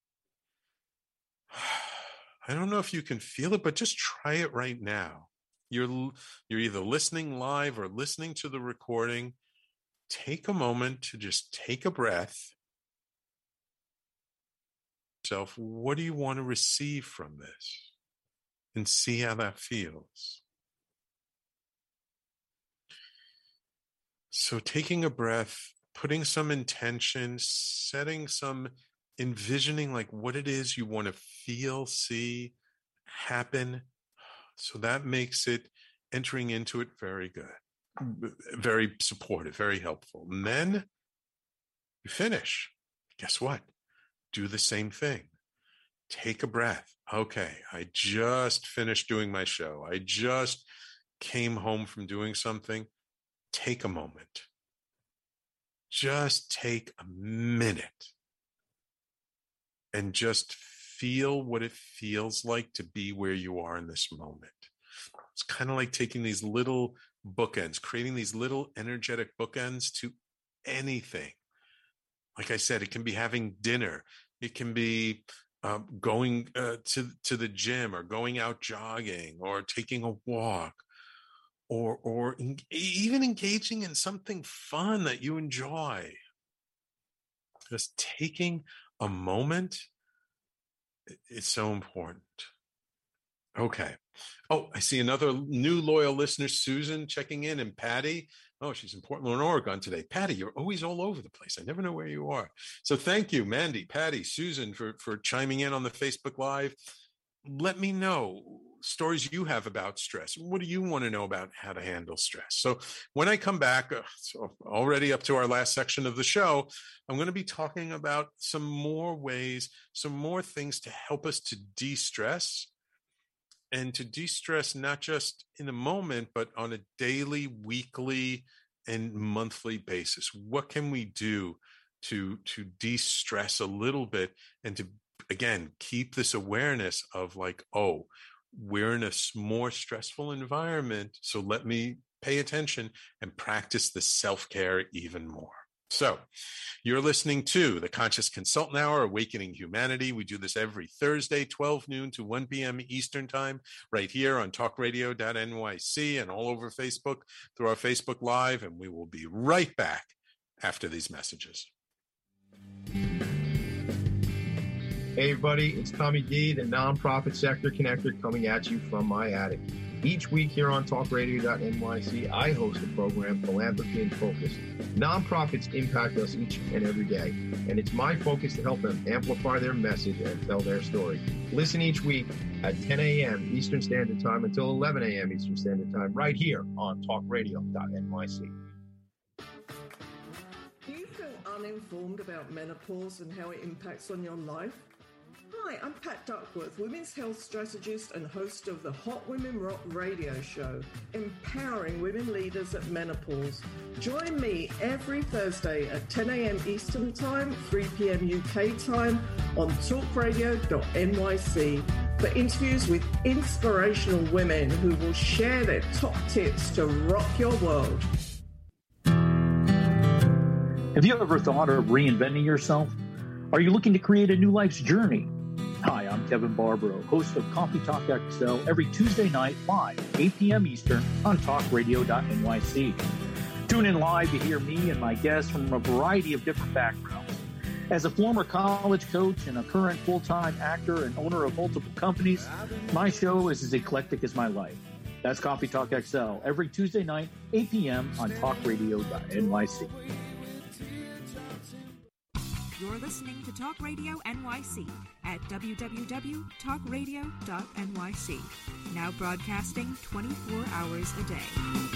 Speaker 3: I don't know if you can feel it, but just try it right now. You're, you're either listening live or listening to the recording. Take a moment to just take a breath yourself, what do you want to receive from this? And see how that feels. So taking a breath, putting some intention, setting some envisioning like what it is you want to feel, see, happen. So that makes it entering into it very good, very supportive, very helpful. And then you finish. Guess what? Do the same thing. Take a breath. Okay, I just finished doing my show. I just came home from doing something. Take a moment. Just take a minute and just feel what it feels like to be where you are in this moment. It's kind of like taking these little bookends, creating these little energetic bookends to anything. Like I said, it can be having dinner. It can be uh, going uh, to, to the gym or going out jogging or taking a walk. Or, or in, even engaging in something fun that you enjoy. Just taking a moment is so important. Okay. Oh, I see another new loyal listener, Susan, checking in, and Patty. Oh, she's in Portland, Oregon today. Patty, you're always all over the place. I never know where you are. So thank you, Mandy, Patty, Susan, for, for chiming in on the Facebook Live. Let me know stories you have about stress. What do you want to know about how to handle stress? So when I come back, uh, so already up to our last section of the show, I'm going to be talking about some more ways, some more things to help us to de-stress, and to de-stress not just in a moment, but on a daily, weekly, and monthly basis. What can we do to, to de-stress a little bit and to, again, keep this awareness of like, oh, we're in a more stressful environment, so let me pay attention and practice the self-care even more. So you're listening to the Conscious Consultant Hour, Awakening Humanity. We do this every Thursday, twelve noon to one p.m. Eastern Time, right here on talk radio dot N Y C and all over Facebook through our Facebook Live. And we will be right back after these messages.
Speaker 12: Hey everybody, it's Tommy D, the Nonprofit Sector Connector, coming at you from my attic. Each week here on talk radio dot N Y C, I host a program, Philanthropy in Focus. Nonprofits impact us each and every day, and it's my focus to help them amplify their message and tell their story. Listen each week at ten a.m. Eastern Standard Time until eleven a.m. Eastern Standard Time, right here on talk radio dot N Y C.
Speaker 13: Do you feel uninformed about menopause and how it impacts on your life? Hi, I'm Pat Duckworth, women's health strategist and host of the Hot Women Rock radio show, empowering women leaders at menopause. Join me every Thursday at ten a.m. Eastern Time, three p.m. U K time on talk radio dot N Y C for interviews with inspirational women who will share their top tips to rock your world.
Speaker 14: Have you ever thought of reinventing yourself? Are you looking to create a new life's journey? Hi, I'm Kevin Barbaro, host of Coffee Talk X L every Tuesday night live, eight p.m. Eastern on talk radio dot N Y C. Tune in live to hear me and my guests from a variety of different backgrounds. As a former college coach and a current full-time actor and owner of multiple companies, my show is as eclectic as my life. That's Coffee Talk X L every Tuesday night, eight p.m. on talk radio dot N Y C.
Speaker 11: You're listening to Talk Radio N Y C at w w w dot talk radio dot N Y C. Now broadcasting twenty-four hours a day.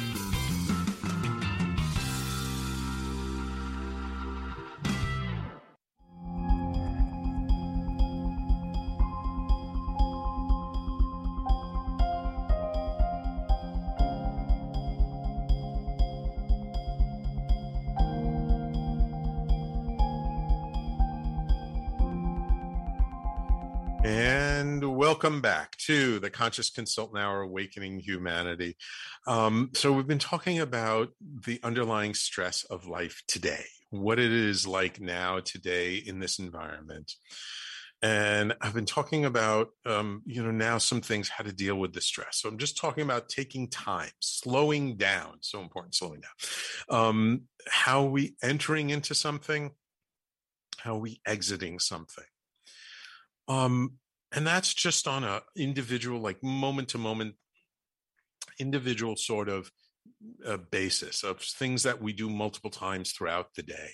Speaker 3: And welcome back to the Conscious Consultant Hour, Awakening Humanity. Um, so we've been talking about the underlying stress of life today, what it is like now today in this environment. And I've been talking about, um, you know, now some things, how to deal with the stress. So I'm just talking about taking time, slowing down. So important, slowing down. Um, how are we entering into something? How are we exiting something? Um, and that's just on a individual, like moment to moment, individual sort of uh, basis of things that we do multiple times throughout the day.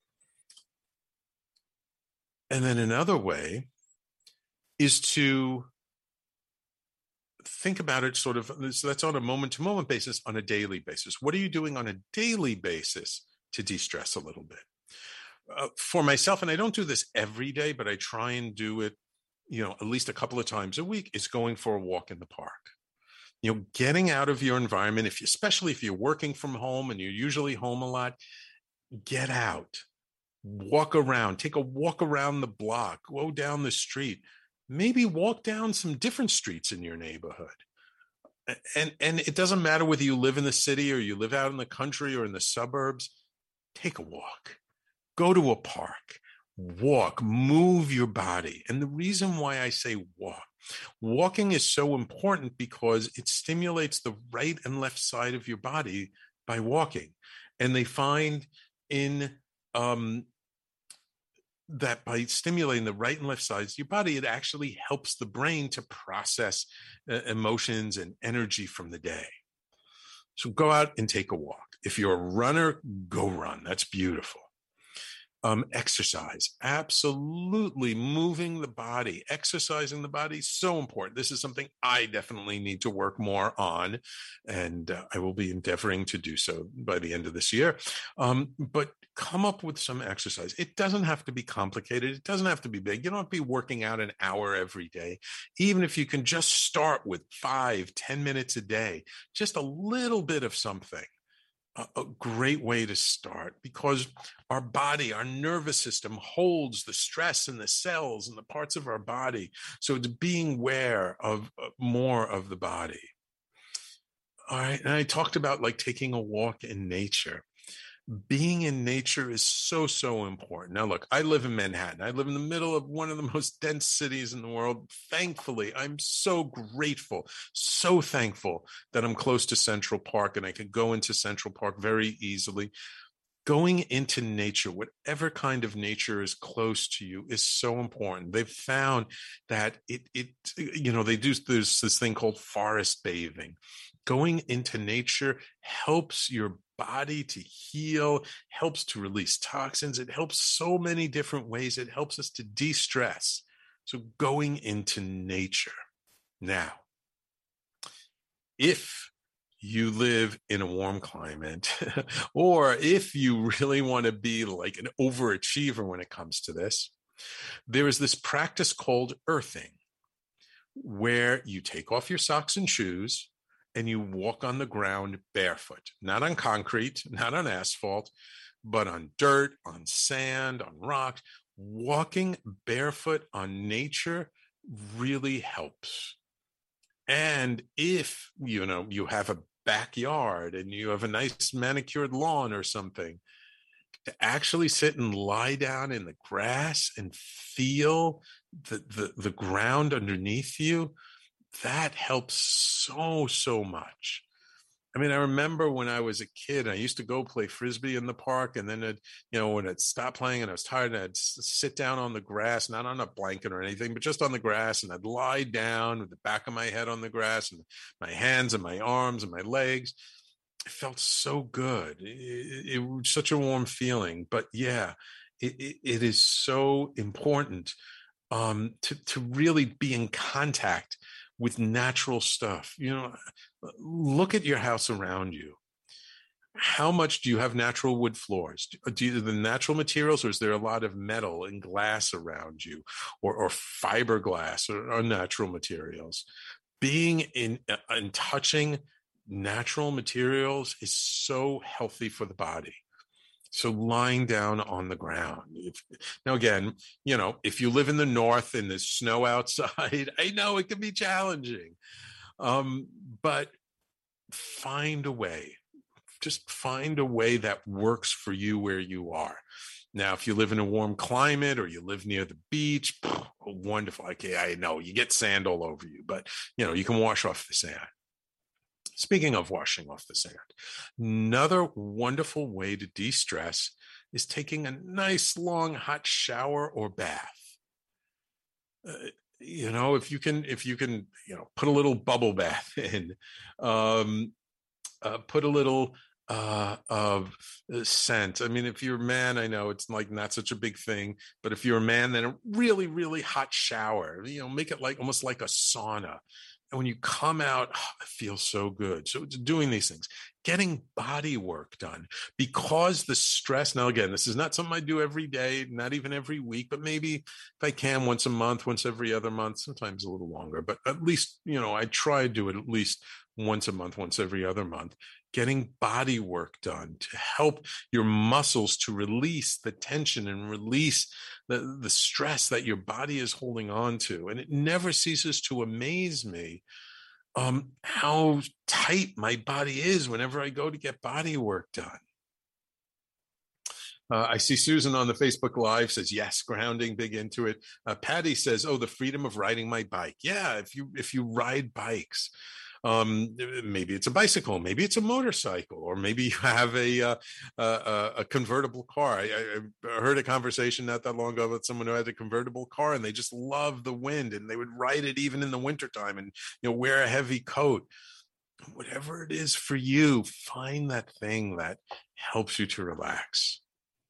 Speaker 3: And then another way is to think about it sort of, so that's on a moment to moment basis, on a daily basis. What are you doing on a daily basis to de-stress a little bit? Uh, for myself, and I don't do this every day, but I try and do it, you know, at least a couple of times a week, is going for a walk in the park. You know, getting out of your environment, if you, especially if you're working from home and you're usually home a lot, get out, walk around, take a walk around the block, go down the street, maybe walk down some different streets in your neighborhood. And, and it doesn't matter whether you live in the city or you live out in the country or in the suburbs, take a walk, go to a park, walk, move your body. And the reason why I say walk, walking is so important because it stimulates the right and left side of your body by walking. And they find in um, that by stimulating the right and left sides of your body, it actually helps the brain to process uh, emotions and energy from the day. So go out and take a walk. If you're a runner, go run. That's beautiful. Um, exercise, absolutely moving the body, exercising the body, so important. This is something I definitely need to work more on, and uh, I will be endeavoring to do so by the end of this year. Um, but come up with some exercise. It doesn't have to be complicated. It doesn't have to be big. You don't have to be working out an hour every day. Even if you can just start with five, ten minutes a day, just a little bit of something. A great way to start, because our body, our nervous system holds the stress in the cells and the parts of our body. So it's being aware of more of the body. All right. And I talked about like taking a walk in nature. Being in nature is so, so important. Now, look, I live in Manhattan. I live in the middle of one of the most dense cities in the world. Thankfully, I'm so grateful, so thankful that I'm close to Central Park and I can go into Central Park very easily. Going into nature, whatever kind of nature is close to you, is so important. They've found that it, it, you know, they do, there's this thing called forest bathing. Going into nature helps your body to heal, helps to release toxins. It helps so many different ways. It helps us to de-stress. So going into nature. Now, if you live in a warm climate, or if you really want to be like an overachiever when it comes to this, there is this practice called earthing, where you take off your socks and shoes and you walk on the ground barefoot, not on concrete, not on asphalt, but on dirt, on sand, on rocks. Walking barefoot on nature really helps. And if, you know, you have a backyard and you have a nice manicured lawn or something, to actually sit and lie down in the grass and feel the, the, the ground underneath you, that helps so, so much. I mean, I remember when I was a kid, I used to go play Frisbee in the park, and then, I'd, you know, when I'd stop playing and I was tired, I'd sit down on the grass, not on a blanket or anything, but just on the grass, and I'd lie down with the back of my head on the grass and my hands and my arms and my legs. It felt so good. It, it was such a warm feeling. But yeah, it, it, it is so important um, to, to really be in contact with natural stuff. You know, look at your house around you. How much do you have natural wood floors? Do you the natural materials, or is there a lot of metal and glass around you, or, or fiberglass or, or natural materials? Being in and touching natural materials is so healthy for the body. So lying down on the ground. If, now, again, you know, if you live in the north and there's snow outside, I know it can be challenging, um, but find a way. Just find a way that works for you where you are. Now, if you live in a warm climate or you live near the beach, wonderful. Okay, I know you get sand all over you, but, you know, you can wash off the sand. Speaking of washing off the sand, another wonderful way to de-stress is taking a nice long hot shower or bath. uh, you know, if you can, if you can, you know, put a little bubble bath in, um, uh, put a little uh, of scent. I mean, if you're a man, I know it's like not such a big thing, but if you're a man, then a really, really hot shower, you know, make it like almost like a sauna. And when you come out, oh, it feels so good. So it's doing these things, getting body work done, because the stress, now again, this is not something I do every day, not even every week, but maybe if I can once a month, once every other month, sometimes a little longer, but at least, you know, I try to do it at least once a month, once every other month, getting body work done to help your muscles to release the tension and release the, the stress that your body is holding on to. And it never ceases to amaze me um, how tight my body is whenever I go to get body work done. Uh, I see Susan on the Facebook Live says, yes, grounding, big into it. Uh, Patty says, oh, the freedom of riding my bike. Yeah, if you if you ride bikes, um, maybe it's a bicycle, maybe it's a motorcycle, or maybe you have a uh, a, a convertible car. I, I heard a conversation not that long ago with someone who had a convertible car, and they just love the wind, and they would ride it even in the wintertime and, you know, wear a heavy coat. Whatever it is for you, find that thing that helps you to relax.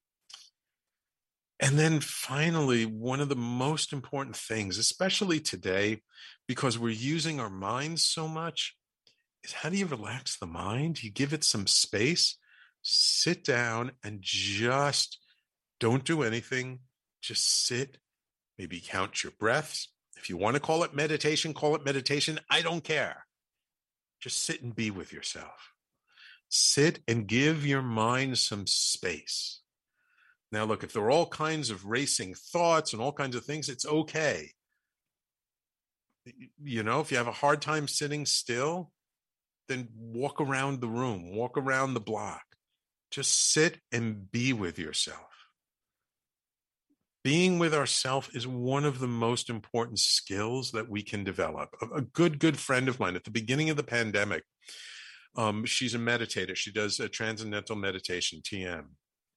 Speaker 3: And then finally, one of the most important things, especially today, because we're using our minds so much, is how do you relax the mind? You give it some space, sit down and just don't do anything. Just sit, maybe count your breaths. If you want to call it meditation, call it meditation. I don't care. Just sit and be with yourself. Sit and give your mind some space. Now, look, if there are all kinds of racing thoughts and all kinds of things, it's okay. You know, if you have a hard time sitting still, then walk around the room, walk around the block. Just sit and be with yourself. Being with ourselves is one of the most important skills that we can develop. A, a good, good friend of mine at the beginning of the pandemic, um, she's a meditator. She does a transcendental meditation, T M.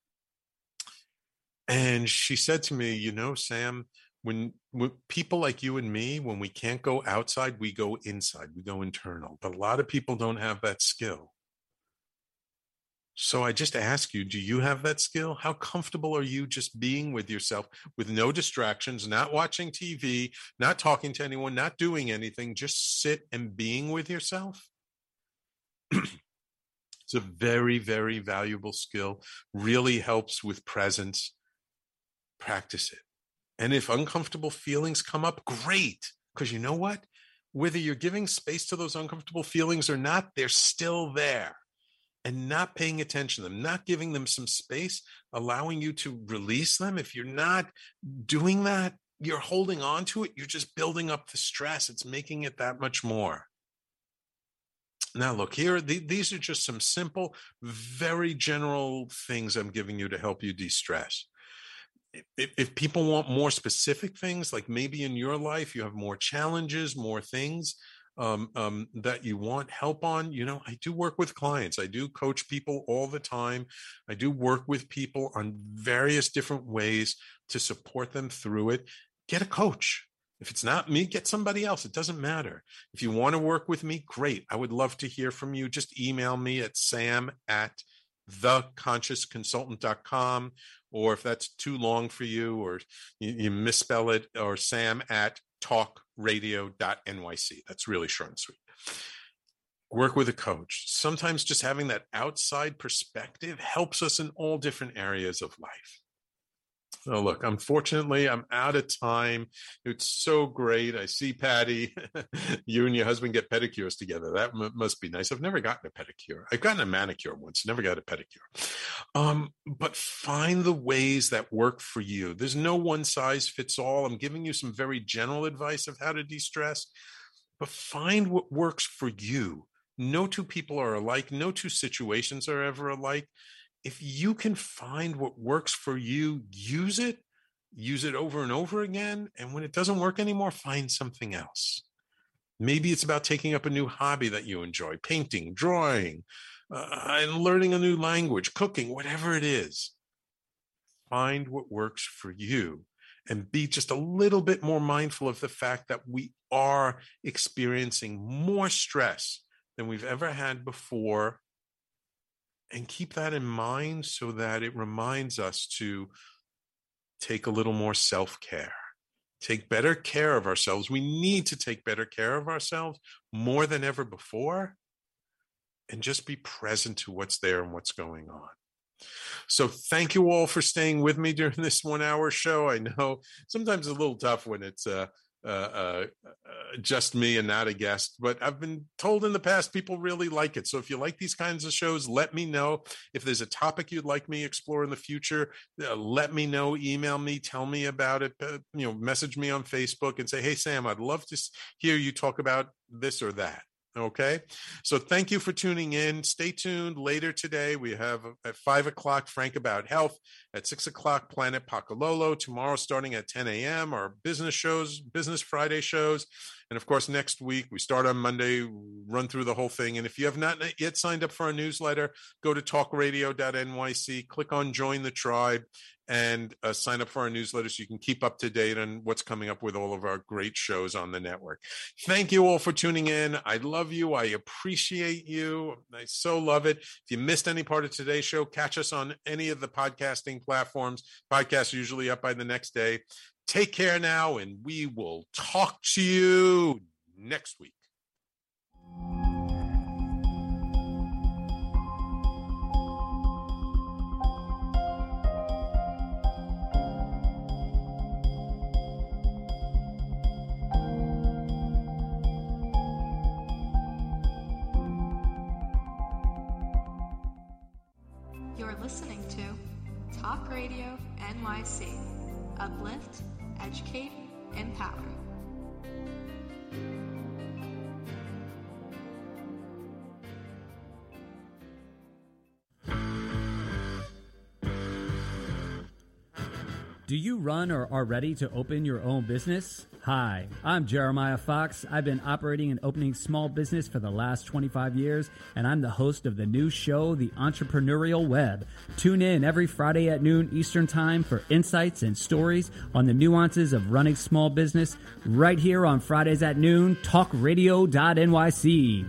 Speaker 3: And she said to me, you know, Sam, when, when people like you and me, when we can't go outside, we go inside, we go internal. But a lot of people don't have that skill. So I just ask you, do you have that skill? How comfortable are you just being with yourself with no distractions, not watching T V, not talking to anyone, not doing anything, just sit and being with yourself? It's a very, very valuable skill, really helps with presence. Practice it. And if uncomfortable feelings come up, great. Because you know what? Whether you're giving space to those uncomfortable feelings or not, they're still there. And not paying attention to them, not giving them some space, allowing you to release them. If you're not doing that, you're holding on to it. You're just building up the stress. It's making it that much more. Now, look, here, th- these are just some simple, very general things I'm giving you to help you de-stress. If, if people want more specific things, like maybe in your life you have more challenges, more things um, um, that you want help on, you know, I do work with clients. I do coach people all the time. I do work with people on various different ways to support them through it. Get a coach. If it's not me, get somebody else. It doesn't matter. If you want to work with me, great. I would love to hear from you. Just email me at sam at the conscious consultant dot com, or if that's too long for you or you, you misspell it, or sam at talk radio dot n y c. That's really short and sweet. Work with a coach. Sometimes just having that outside perspective helps us in all different areas of life. Oh, look, unfortunately, I'm out of time. It's so great. I see, Patty, you and your husband get pedicures together. That m- must be nice. I've never gotten a pedicure. I've gotten a manicure once, never got a pedicure. Um, but find the ways that work for you. There's no one size fits all. I'm giving you some very general advice of how to de-stress, but find what works for you. No two people are alike. No two situations are ever alike. If you can find what works for you, use it, use it over and over again. And when it doesn't work anymore, find something else. Maybe it's about taking up a new hobby that you enjoy, painting, drawing, uh, and learning a new language, cooking, whatever it is. Find what works for you and be just a little bit more mindful of the fact that we are experiencing more stress than we've ever had before. And keep that in mind so that it reminds us to take a little more self-care, take better care of ourselves. We need to take better care of ourselves more than ever before, and just be present to what's there and what's going on. So thank you all for staying with me during this one hour show. I know sometimes it's a little tough when it's uh, uh, uh, uh, just me and not a guest, but I've been told in the past people really like it. So if you like these kinds of shows, let me know. If there's a topic you'd like me to explore in the future, uh, let me know, email me, tell me about it, uh, you know, message me on Facebook and say, hey, Sam, I'd love to hear you talk about this or that. Okay, so thank you for tuning in. Stay tuned. Later today, we have at five o'clock, Frank About Health. At six o'clock, Planet Pacololo. Tomorrow, starting at ten a.m., our business shows, Business Friday shows. And of course, next week, we start on Monday, run through the whole thing. And if you have not yet signed up for our newsletter, go to talk radio dot N Y C, click on Join the Tribe, and uh, sign up for our newsletter so you can keep up to date on what's coming up with all of our great shows on the network. Thank you all for tuning in. I love you. I appreciate you. I so love it. If you missed any part of today's show, catch us on any of the podcasting platforms. Podcasts are usually up by the next day. Take care now, and we will talk to you next week.
Speaker 15: You're listening to Talk Radio N Y C. Uplift, educate, empower.
Speaker 16: Do you run or are ready to open your own business? Hi, I'm Jeremiah Fox. I've been operating and opening small business for the last twenty-five years, and I'm the host of the new show, The Entrepreneurial Web. Tune in every Friday at noon Eastern Time for insights and stories on the nuances of running small business right here on Fridays at noon, talk radio dot N Y C.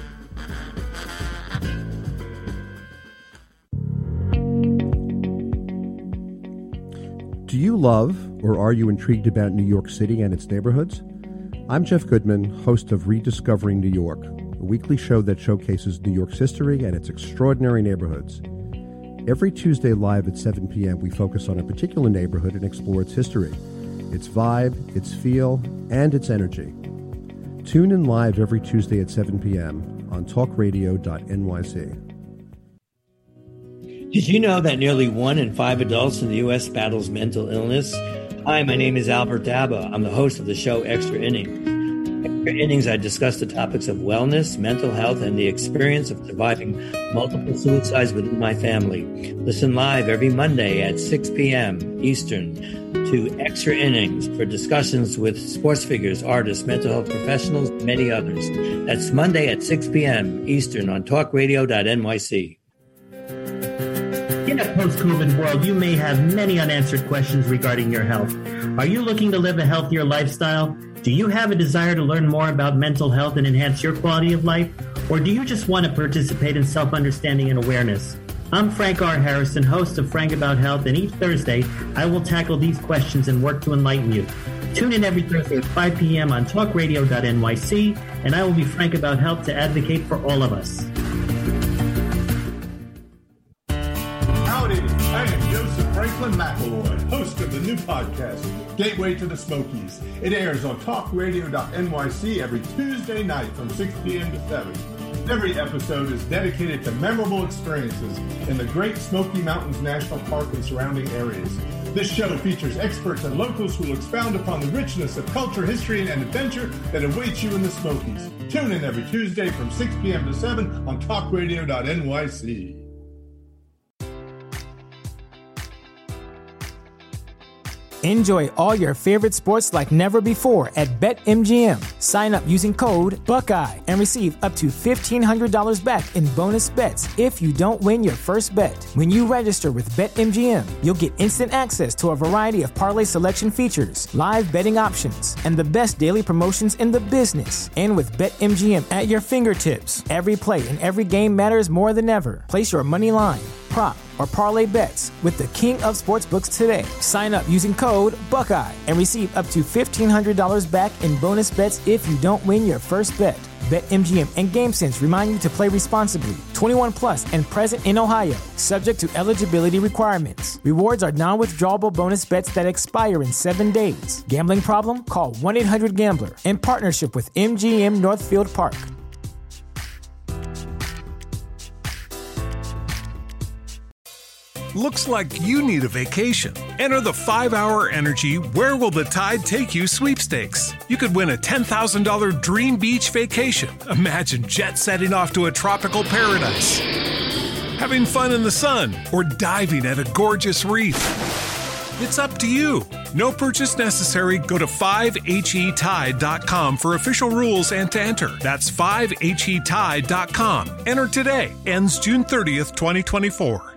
Speaker 17: Do you love or are you intrigued about New York City and its neighborhoods? I'm Jeff Goodman, host of Rediscovering New York, a weekly show that showcases New York's history and its extraordinary neighborhoods. Every Tuesday live at seven p.m., we focus on a particular neighborhood and explore its history, its vibe, its feel, and its energy. Tune in live every Tuesday at seven p.m. on talk radio dot N Y C.
Speaker 18: Did you know that nearly one in five adults in the U S battles mental illness? Hi, my name is Albert Daba. I'm the host of the show Extra Innings. Extra Innings, I discuss the topics of wellness, mental health, and the experience of surviving multiple suicides within my family. Listen live every Monday at six p.m. Eastern to Extra Innings for discussions with sports figures, artists, mental health professionals, and many others. That's Monday at six p.m. Eastern on talk radio dot N Y C.
Speaker 19: In a post-COVID world, you may have many unanswered questions regarding your health. Are you looking to live a healthier lifestyle? Do you have a desire to learn more about mental health and enhance your quality of life? Or do you just want to participate in self-understanding and awareness? I'm Frank R. Harrison, host of Frank About Health, and each Thursday, I will tackle these questions and work to enlighten you. Tune in every Thursday at five p.m. on talk radio dot N Y C, and I will be frank about health to advocate for all of us.
Speaker 20: I am Joseph Franklin McElroy, host of the new podcast, Gateway to the Smokies. It airs on talk radio dot N Y C every Tuesday night from six p.m. to seven. Every episode is dedicated to memorable experiences in the Great Smoky Mountains National Park and surrounding areas. This show features experts and locals who will expound upon the richness of culture, history, and adventure that awaits you in the Smokies. Tune in every Tuesday from six p.m. to seven on talk radio dot N Y C.
Speaker 1: Enjoy all your favorite sports like never before at BetMGM. Sign up using code Buckeye and receive up to fifteen hundred dollars back in bonus bets if you don't win your first bet. When you register with BetMGM, you'll get instant access to a variety of parlay selection features, live betting options, and the best daily promotions in the business. And with BetMGM at your fingertips, every play and every game matters more than ever. Place your money line, prop, or parlay bets with the king of sportsbooks today. Sign up using code Buckeye and receive up to fifteen hundred dollars back in bonus bets if you don't win your first bet. BetMGM and GameSense remind you to play responsibly. twenty-one plus and present in Ohio, subject to eligibility requirements. Rewards are non-withdrawable bonus bets that expire in seven days. Gambling problem? Call one eight hundred gambler in partnership with M G M Northfield Park.
Speaker 21: Looks like you need a vacation. Enter the five hour Energy Where Will the Tide Take You sweepstakes. You could win a ten thousand dollars dream beach vacation. Imagine jet setting off to a tropical paradise, having fun in the sun, or diving at a gorgeous reef. It's up to you. No purchase necessary. Go to five H E tide dot com for official rules and to enter. That's five H E tide dot com. Enter today. Ends June thirtieth, twenty twenty-four.